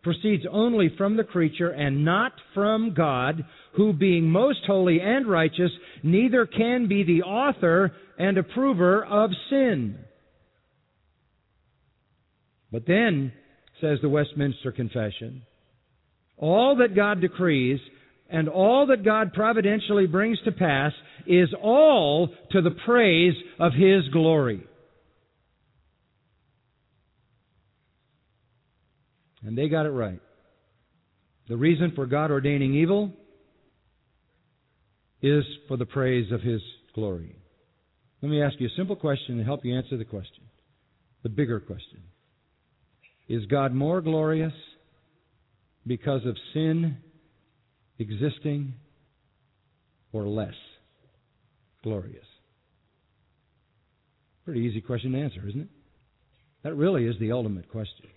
and not from God, who being most holy and righteous, neither can be the author and approver of sin. But then, says the Westminster Confession, all that God decrees and all that God providentially brings to pass is all to the praise of His glory. And they got it right. The reason for God ordaining evil is for the praise of His glory. Let me ask you a simple question to help you answer the question. The bigger question. Is God more glorious because of sin existing or less glorious? Pretty easy question to answer, isn't it? That really is the ultimate question.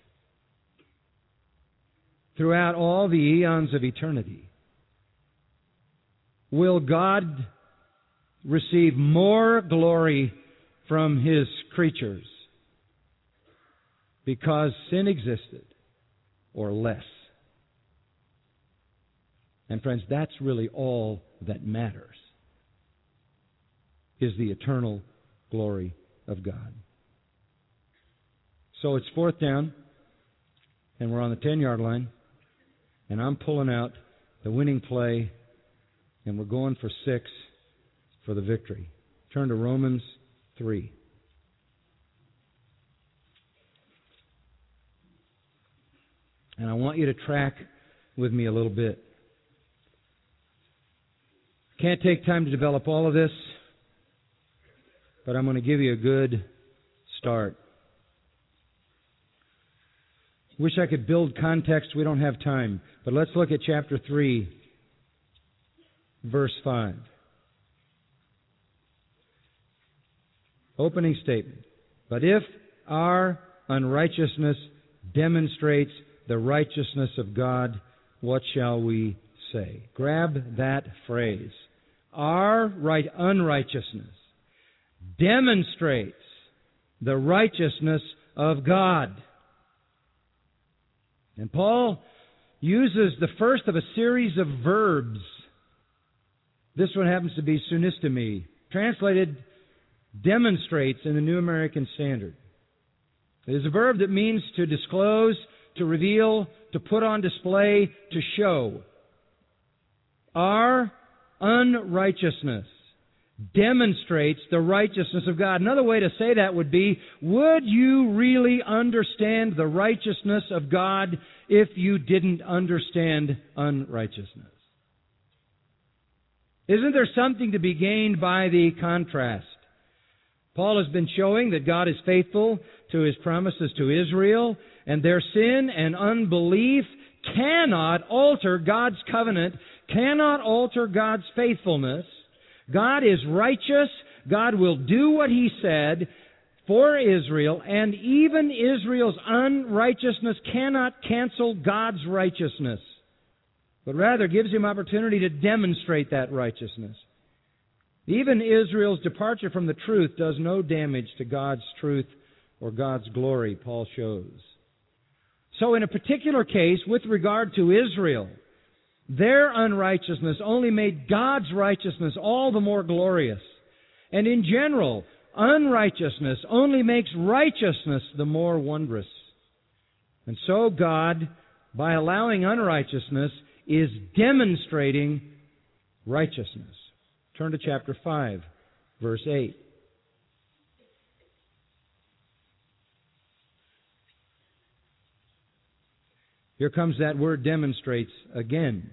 Throughout all the eons of eternity, will God receive more glory from His creatures because sin existed, or less? And friends, that's really all that matters, is the eternal glory of God. So it's fourth down, and we're on the 10-yard line, and I'm pulling out the winning play, and we're going for 6 for the victory. Turn to Romans 3. And I want you to track with me a little bit. Can't take time to develop all of this, but I'm going to give you a good start. Wish I could build context. We don't have time. But let's look at chapter 3, verse 5. Opening statement. But if our unrighteousness demonstrates the righteousness of God, what shall we say? Grab that phrase. Our unrighteousness demonstrates the righteousness of God. And Paul uses the first of a series of verbs. This one happens to be sunistemi, translated demonstrates in the New American Standard. It is a verb that means to disclose, to reveal, to put on display, to show. Our unrighteousness demonstrates the righteousness of God. Another way to say that would be, would you really understand the righteousness of God if you didn't understand unrighteousness? Isn't there something to be gained by the contrast? Paul has been showing that God is faithful to His promises to Israel, and their sin and unbelief cannot alter God's covenant, cannot alter God's faithfulness. God is righteous. God will do what He said for Israel, and even Israel's unrighteousness cannot cancel God's righteousness, but rather gives Him opportunity to demonstrate that righteousness. Even Israel's departure from the truth does no damage to God's truth or God's glory, Paul shows. So in a particular case, with regard to Israel, their unrighteousness only made God's righteousness all the more glorious. And in general, unrighteousness only makes righteousness the more wondrous. And so God, by allowing unrighteousness, is demonstrating righteousness. Turn to chapter 5, verse 8. Here comes that word demonstrates again.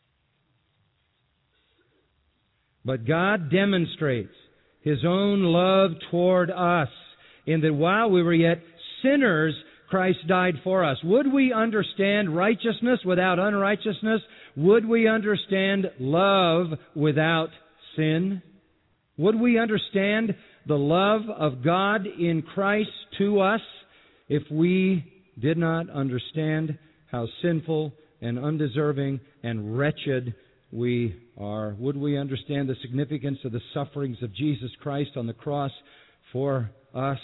But God demonstrates His own love toward us in that while we were yet sinners, Christ died for us. Would we understand righteousness without unrighteousness? Would we understand love without sin? Would we understand the love of God in Christ to us if we did not understand how sinful and undeserving and wretched we are? Would we understand the significance of the sufferings of Jesus Christ on the cross for us?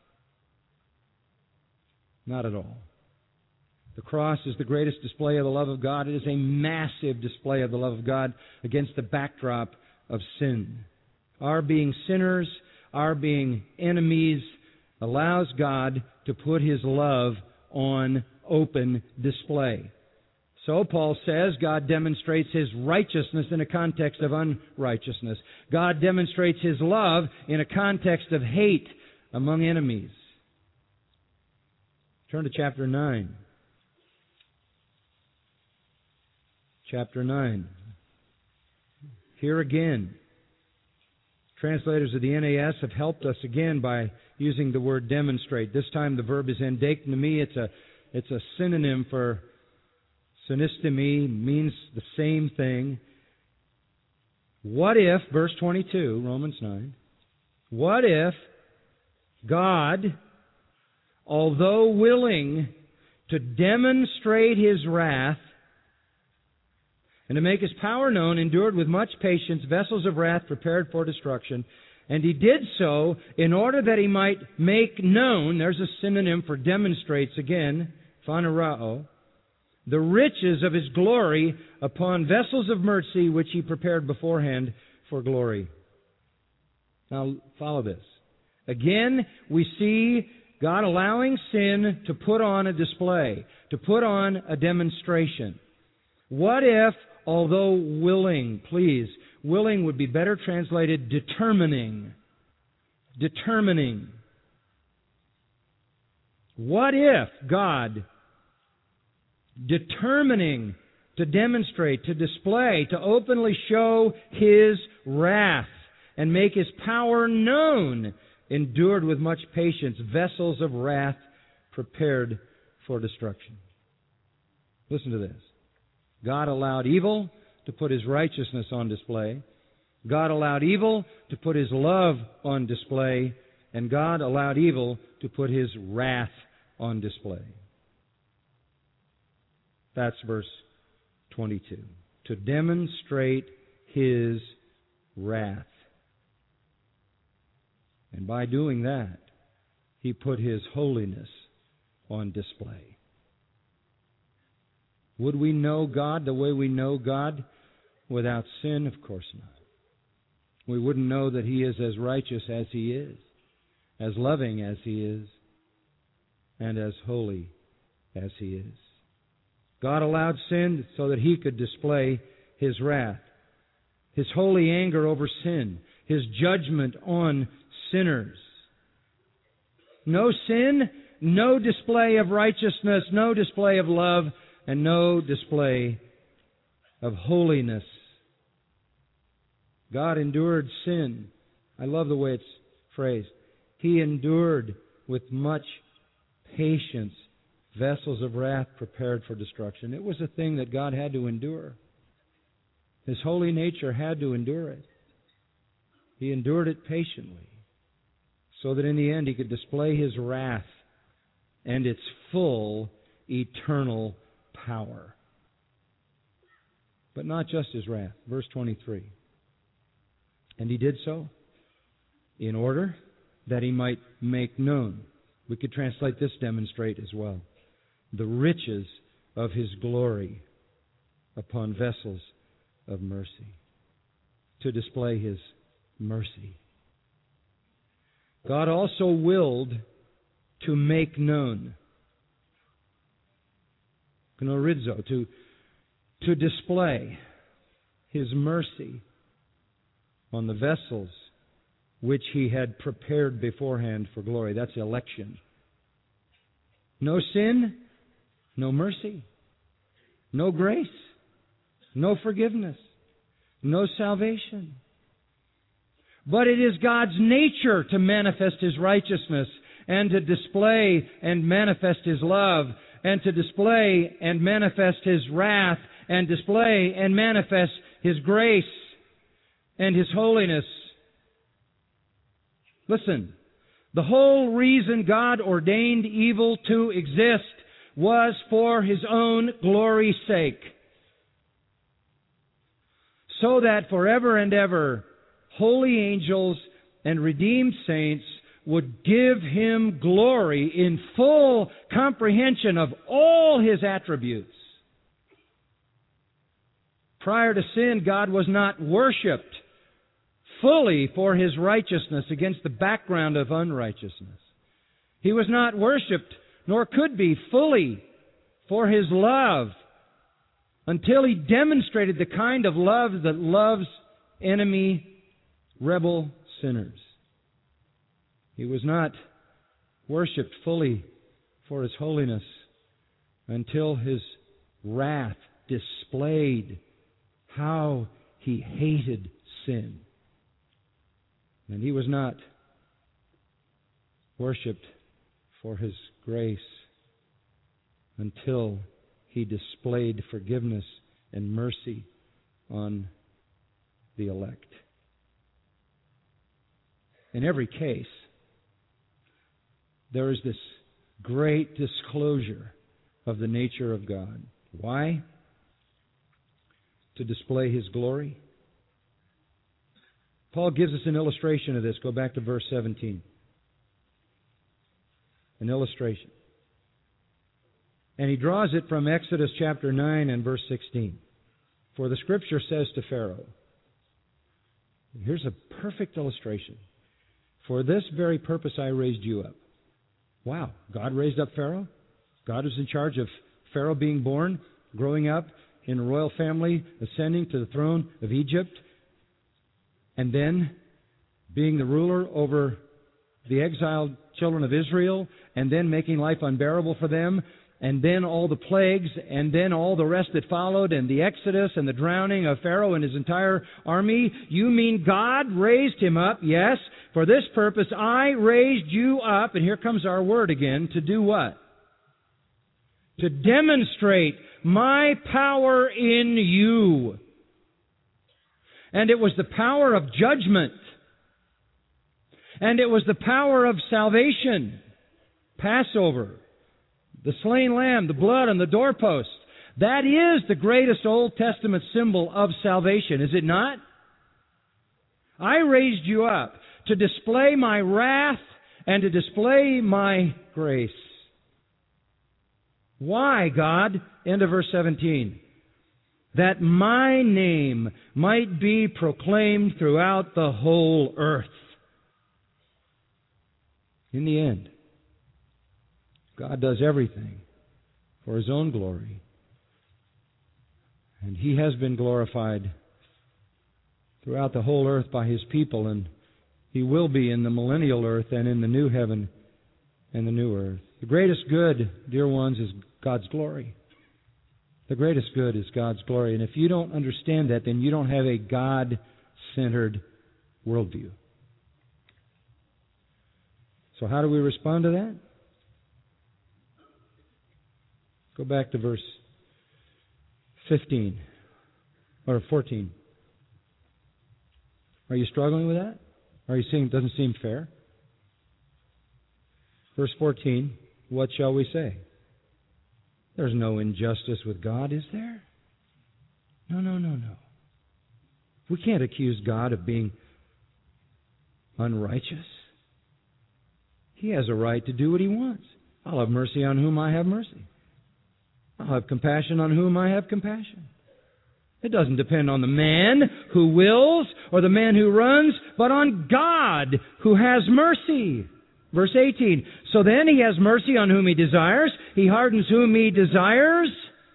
Not at all. The cross is the greatest display of the love of God. It is a massive display of the love of God against the backdrop of sin. Our being sinners, our being enemies, allows God to put His love on open display. So Paul says God demonstrates His righteousness in a context of unrighteousness. God demonstrates His love in a context of hate among enemies. Turn to chapter 9. Chapter 9. Here again, translators of the NAS have helped us again by using the word demonstrate. This time the verb is endeknomi. It's a synonym for synestemi, means the same thing. What if, verse 22, Romans 9, what if God, although willing to demonstrate His wrath and to make His power known, endured with much patience vessels of wrath prepared for destruction, and He did so in order that He might make known, there's a synonym for demonstrates again, phanerao, the riches of His glory upon vessels of mercy which He prepared beforehand for glory. Now follow this. Again, we see God allowing sin to put on a display, to put on a demonstration. What if, although willing, please, willing would be better translated determining. Determining. What if God, determining to demonstrate, to display, to openly show His wrath and make His power known, endured with much patience vessels of wrath prepared for destruction? Listen to this. God allowed evil to put His righteousness on display. God allowed evil to put His love on display. And God allowed evil to put His wrath on display. That's verse 22. To demonstrate His wrath. And by doing that, He put His holiness on display. Would we know God the way we know God without sin? Of course not. We wouldn't know that He is as righteous as He is, as loving as He is. and as holy as He is. God allowed sin so that He could display His wrath, His holy anger over sin, His judgment on sinners. No sin, no display of righteousness, no display of love, and no display of holiness. God endured sin. I love the way it's phrased. He endured with much patience vessels of wrath prepared for destruction. It was a thing that God had to endure. His holy nature had to endure it. He endured it patiently so that in the end He could display His wrath and its full eternal power. But not just His wrath. Verse 23. And He did so in order that He might make known. We could translate this demonstrate as well. The riches of His glory upon vessels of mercy. To display His mercy. God also willed to make known. Gnorizo, to display His mercy on the vessels which He had prepared beforehand for glory. That's election. No sin, no mercy, no grace, no forgiveness, no salvation. But it is God's nature to manifest His righteousness and to display and manifest His love and to display and manifest His wrath and display and manifest His grace and His holiness. Listen, the whole reason God ordained evil to exist was for His own glory's sake. So that forever and ever, holy angels and redeemed saints would give Him glory in full comprehension of all His attributes. Prior to sin, God was not worshipped fully for His righteousness against the background of unrighteousness. He was not worshipped, nor could be fully, for His love until He demonstrated the kind of love that loves enemy, rebel sinners. He was not worshipped fully for His holiness until His wrath displayed how He hated sin. And He was not worshipped for His grace until He displayed forgiveness and mercy on the elect. In every case, there is this great disclosure of the nature of God. Why? To display His glory. Paul gives us an illustration of this. Go back to verse 17. An illustration. And he draws it from Exodus chapter 9 and verse 16. For the Scripture says to Pharaoh, here's a perfect illustration. For this very purpose I raised you up. Wow, God raised up Pharaoh? God was in charge of Pharaoh being born, growing up in a royal family, ascending to the throne of Egypt, and then being the ruler over the exiled children of Israel, and then making life unbearable for them, and then all the plagues, and then all the rest that followed, and the exodus and the drowning of Pharaoh and his entire army. You mean God raised him up? Yes. For this purpose I raised you up, and here comes our word again, to do what? To demonstrate my power in you. And it was the power of judgment. And it was the power of salvation. Passover. The slain lamb, the blood on the doorpost. That is the greatest Old Testament symbol of salvation, is it not? I raised you up to display my wrath and to display my grace. Why, God? End of verse 17. That my name might be proclaimed throughout the whole earth. In the end, God does everything for His own glory. And He has been glorified throughout the whole earth by His people, and He will be in the millennial earth and in the new heaven and the new earth. The greatest good, dear ones, is God's glory. The greatest good is God's glory. And if you don't understand that, then you don't have a God-centered worldview. So how do we respond to that? Go back to verse 15 or 14. Are you struggling with that? Are you seeing it doesn't seem fair? Verse 14, what shall we say? There's no injustice with God, is there? No. We can't accuse God of being unrighteous. He has a right to do what He wants. I'll have mercy on whom I have mercy. I'll have compassion on whom I have compassion. It doesn't depend on the man who wills or the man who runs, but on God who has mercy. Verse 18, so then He has mercy on whom He desires. He hardens whom He desires.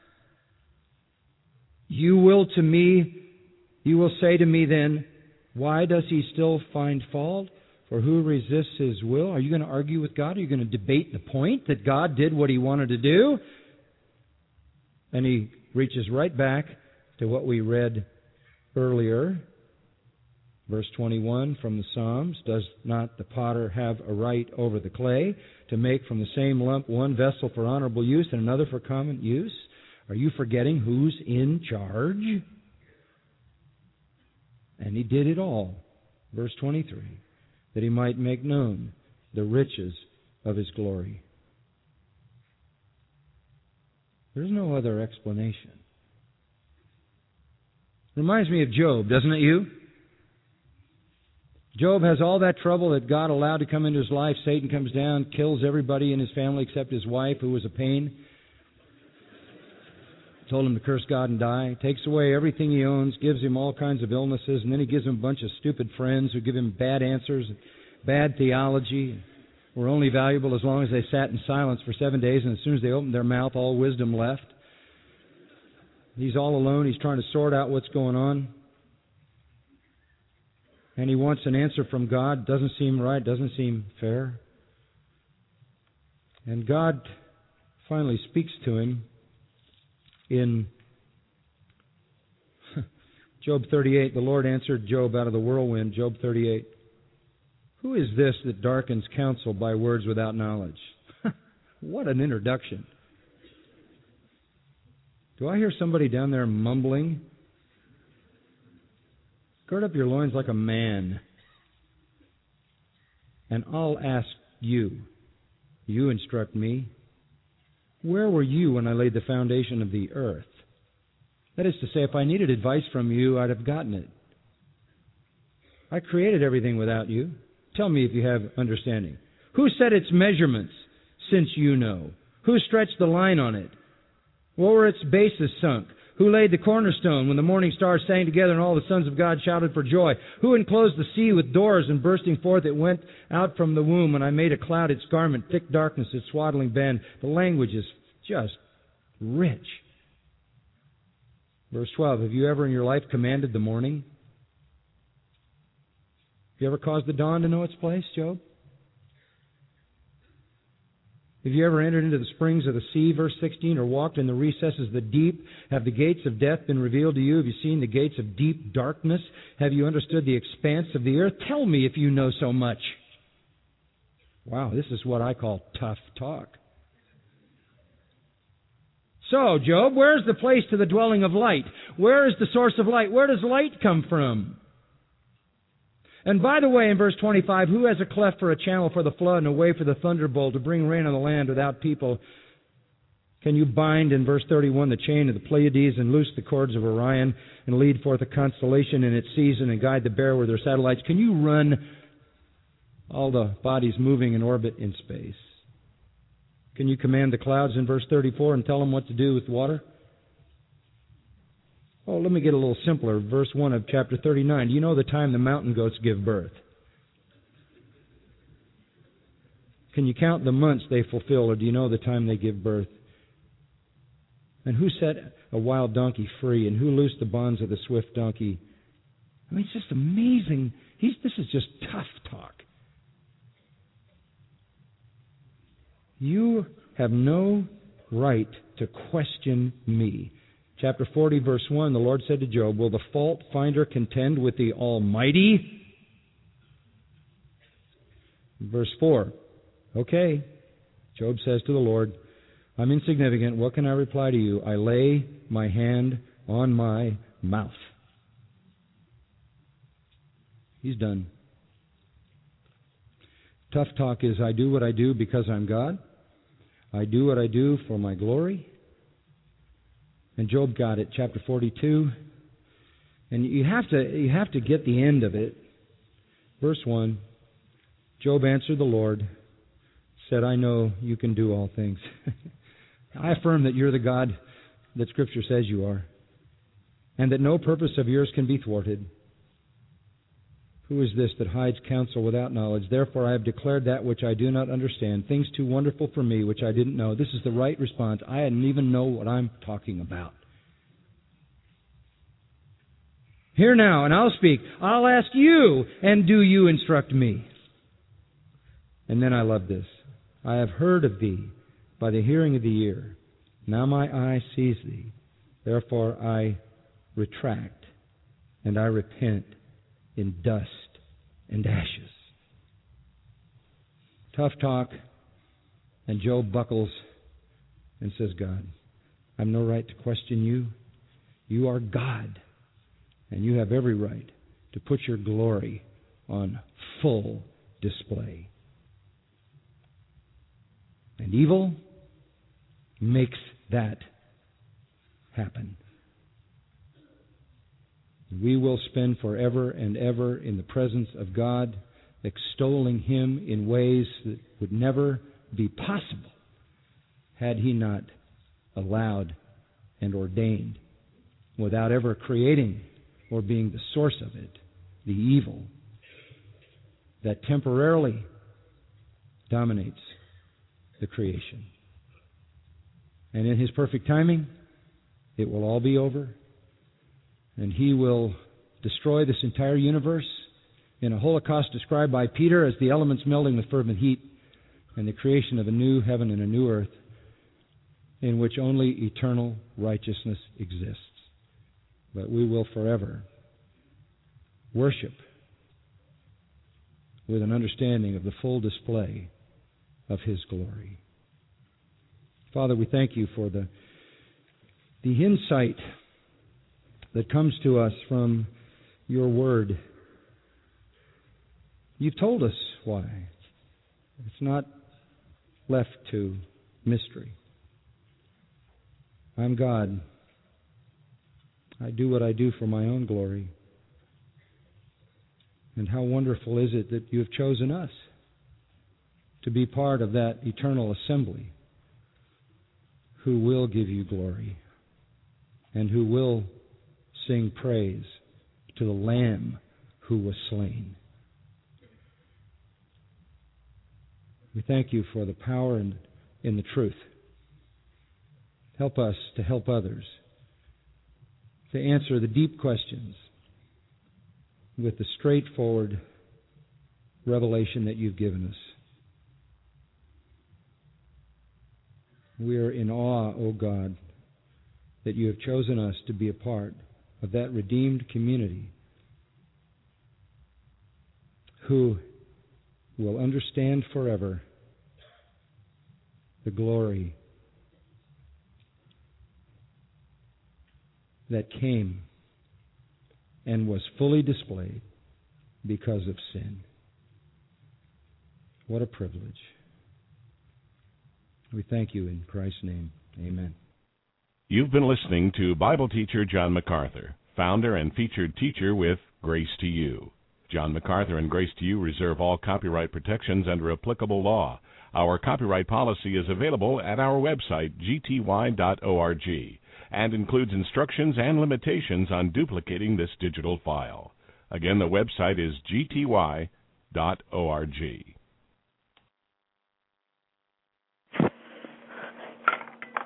You will say to me then, why does He still find fault? For who resists His will? Are you going to argue with God? Are you going to debate the point that God did what He wanted to do? And He reaches right back to what we read earlier. Verse 21 from the Psalms, does not the potter have a right over the clay to make from the same lump one vessel for honorable use and another for common use? Are you forgetting who's in charge? And He did it all. Verse 23, that He might make known the riches of His glory. There's no other explanation. Reminds me of Job, doesn't it you? Job has all that trouble that God allowed to come into his life. Satan comes down, kills everybody in his family except his wife, who was a pain. Told him to curse God and die. Takes away everything he owns, gives him all kinds of illnesses, and then he gives him a bunch of stupid friends who give him bad answers, bad theology. Were only valuable as long as they sat in silence for 7 days, and as soon as they opened their mouth, all wisdom left. He's all alone. He's trying to sort out what's going on. And he wants an answer from God. Doesn't seem right. Doesn't seem fair. And God finally speaks to him in Job 38. The Lord answered Job out of the whirlwind. Job 38. Who is this that darkens counsel by words without knowledge? What an introduction. Do I hear somebody down there mumbling? Gird up your loins like a man, and I'll ask you. You instruct me. Where were you when I laid the foundation of the earth? That is to say, if I needed advice from you, I'd have gotten it. I created everything without you. Tell me if you have understanding. Who set its measurements, since you know? Who stretched the line on it? What were its bases sunk? Who laid the cornerstone when the morning stars sang together and all the sons of God shouted for joy? Who enclosed the sea with doors and bursting forth it went out from the womb, and I made a cloud its garment, thick darkness its swaddling band? The language is just rich. Verse 12, have you ever in your life commanded the morning? Have you ever caused the dawn to know its place, Job? Have you ever entered into the springs of the sea, verse 16, or walked in the recesses of the deep? Have the gates of death been revealed to you? Have you seen the gates of deep darkness? Have you understood the expanse of the earth? Tell me if you know so much. Wow, this is what I call tough talk. So, Job, where's the place to the dwelling of light? Where is the source of light? Where does light come from? And by the way, in verse 25, who has a cleft for a channel for the flood and a way for the thunderbolt to bring rain on the land without people? Can you bind, in verse 31, the chain of the Pleiades and loose the cords of Orion and lead forth a constellation in its season and guide the bear with their satellites? Can you run all the bodies moving in orbit in space? Can you command the clouds in verse 34 and tell them what to do with water? Oh, let me get a little simpler. Verse 1 of chapter 39. Do you know the time the mountain goats give birth? Can you count the months they fulfill, or do you know the time they give birth? And who set a wild donkey free, and who loosed the bonds of the swift donkey? I mean, it's just amazing. This is just tough talk. You have no right to question me. Chapter 40, verse 1, the Lord said to Job, will the fault finder contend with the Almighty? Verse 4, okay. Job says to the Lord, I'm insignificant. What can I reply to you? I lay my hand on my mouth. He's done. Tough talk is, I do what I do because I'm God. I do what I do for my glory. And Job got it, chapter 42. And you have to get the end of it. Verse 1, Job answered the Lord, said, I know you can do all things. I affirm that you're the God that Scripture says you are, and that no purpose of yours can be thwarted. Who is this that hides counsel without knowledge? Therefore I have declared that which I do not understand, things too wonderful for me which I didn't know. This is the right response. I didn't even know what I'm talking about. Hear now, and I'll speak. I'll ask you, and do you instruct me? And then I love this. I have heard of thee by the hearing of the ear. Now my eye sees thee. Therefore I retract, and I repent in dust and ashes. Tough talk, and Job buckles and says, God, I've no right to question you. You are God, and you have every right to put your glory on full display. And evil makes that happen. We will spend forever and ever in the presence of God, extolling Him in ways that would never be possible had He not allowed and ordained, without ever creating or being the source of it, the evil that temporarily dominates the creation. And in His perfect timing, it will all be over. And He will destroy this entire universe in a holocaust described by Peter as the elements melting with fervent heat, and the creation of a new heaven and a new earth in which only eternal righteousness exists. But we will forever worship with an understanding of the full display of His glory. Father, we thank You for the insight that comes to us from Your Word. You've told us why. It's not left to mystery. I'm God. I do what I do for my own glory. And how wonderful is it that You have chosen us to be part of that eternal assembly who will give You glory and who will sing praise to the Lamb who was slain. We thank You for the power and in the truth. Help us to help others to answer the deep questions with the straightforward revelation that You've given us. We are in awe, O God, that You have chosen us to be a part of that redeemed community who will understand forever the glory that came and was fully displayed because of sin. What a privilege. We thank You in Christ's name. Amen. You've been listening to Bible teacher John MacArthur, founder and featured teacher with Grace to You. John MacArthur and Grace to You reserve all copyright protections under applicable law. Our copyright policy is available at our website, gty.org, and includes instructions and limitations on duplicating this digital file. Again, the website is gty.org.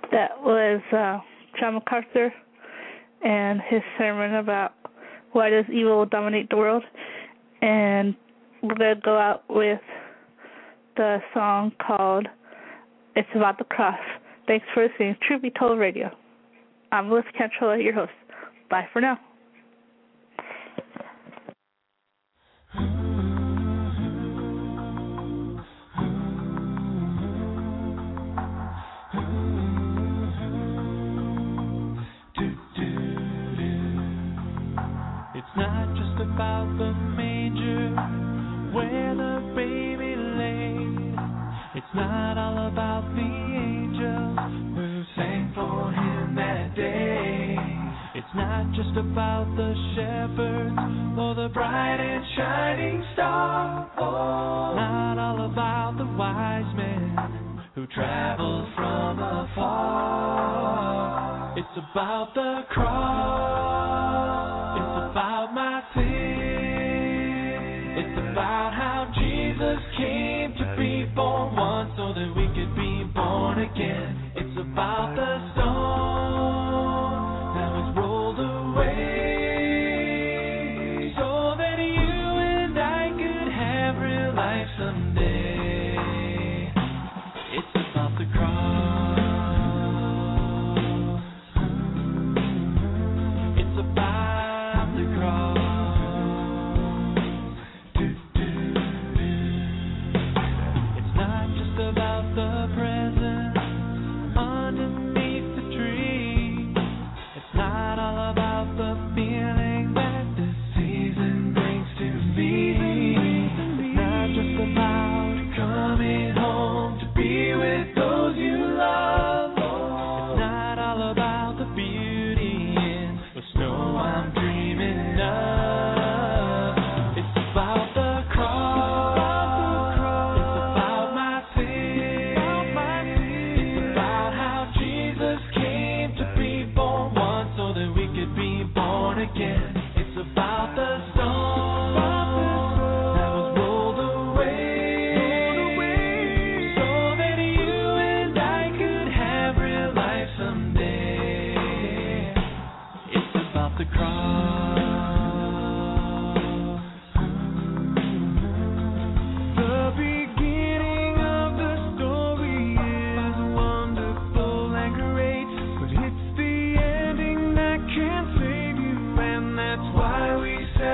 That was John MacArthur and his sermon about why does evil dominate the world. And we're going to go out with the song called It's About the Cross. Thanks for listening to Truth Be Told Radio. I'm Melissa Cantrella, your host. Bye for now. It's not just about the manger where the baby lay. It's not all about the angels who sang for him that day. It's not just about the shepherds or the bright and shining star. Oh, not all about the wise men who traveled from afar. It's about the cross. It's about my sin. It's about how Jesus came to be born once so that we could be born again. It's about the stone that was rolled away so that you and I could have real life someday. It's about the cross. It's about the cross. It's not just about the present underneath the tree. It's not all about the feeling that this season brings to me. It's not just about coming home to be with those you love. It's not all about the beauty in the snow I'm dreaming of. It's about the cross. It's about my sin. It's about how Jesus came to be born once so that we could be born again. It's about the stone that was rolled away so that you and I could have real life someday. It's about the cross. The beginning of the story is wonderful and great, but it's the ending that can save you, and that's why we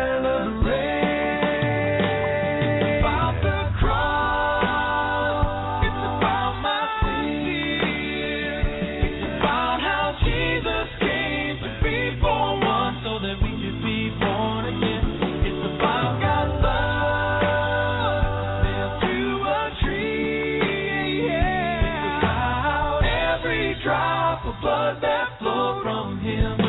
celebrate. It's about the cross. It's about my sin. It's about how Jesus came to be born once so that we could be born again. It's about God's love nailed to a tree. It's about every drop of blood that flowed from Him.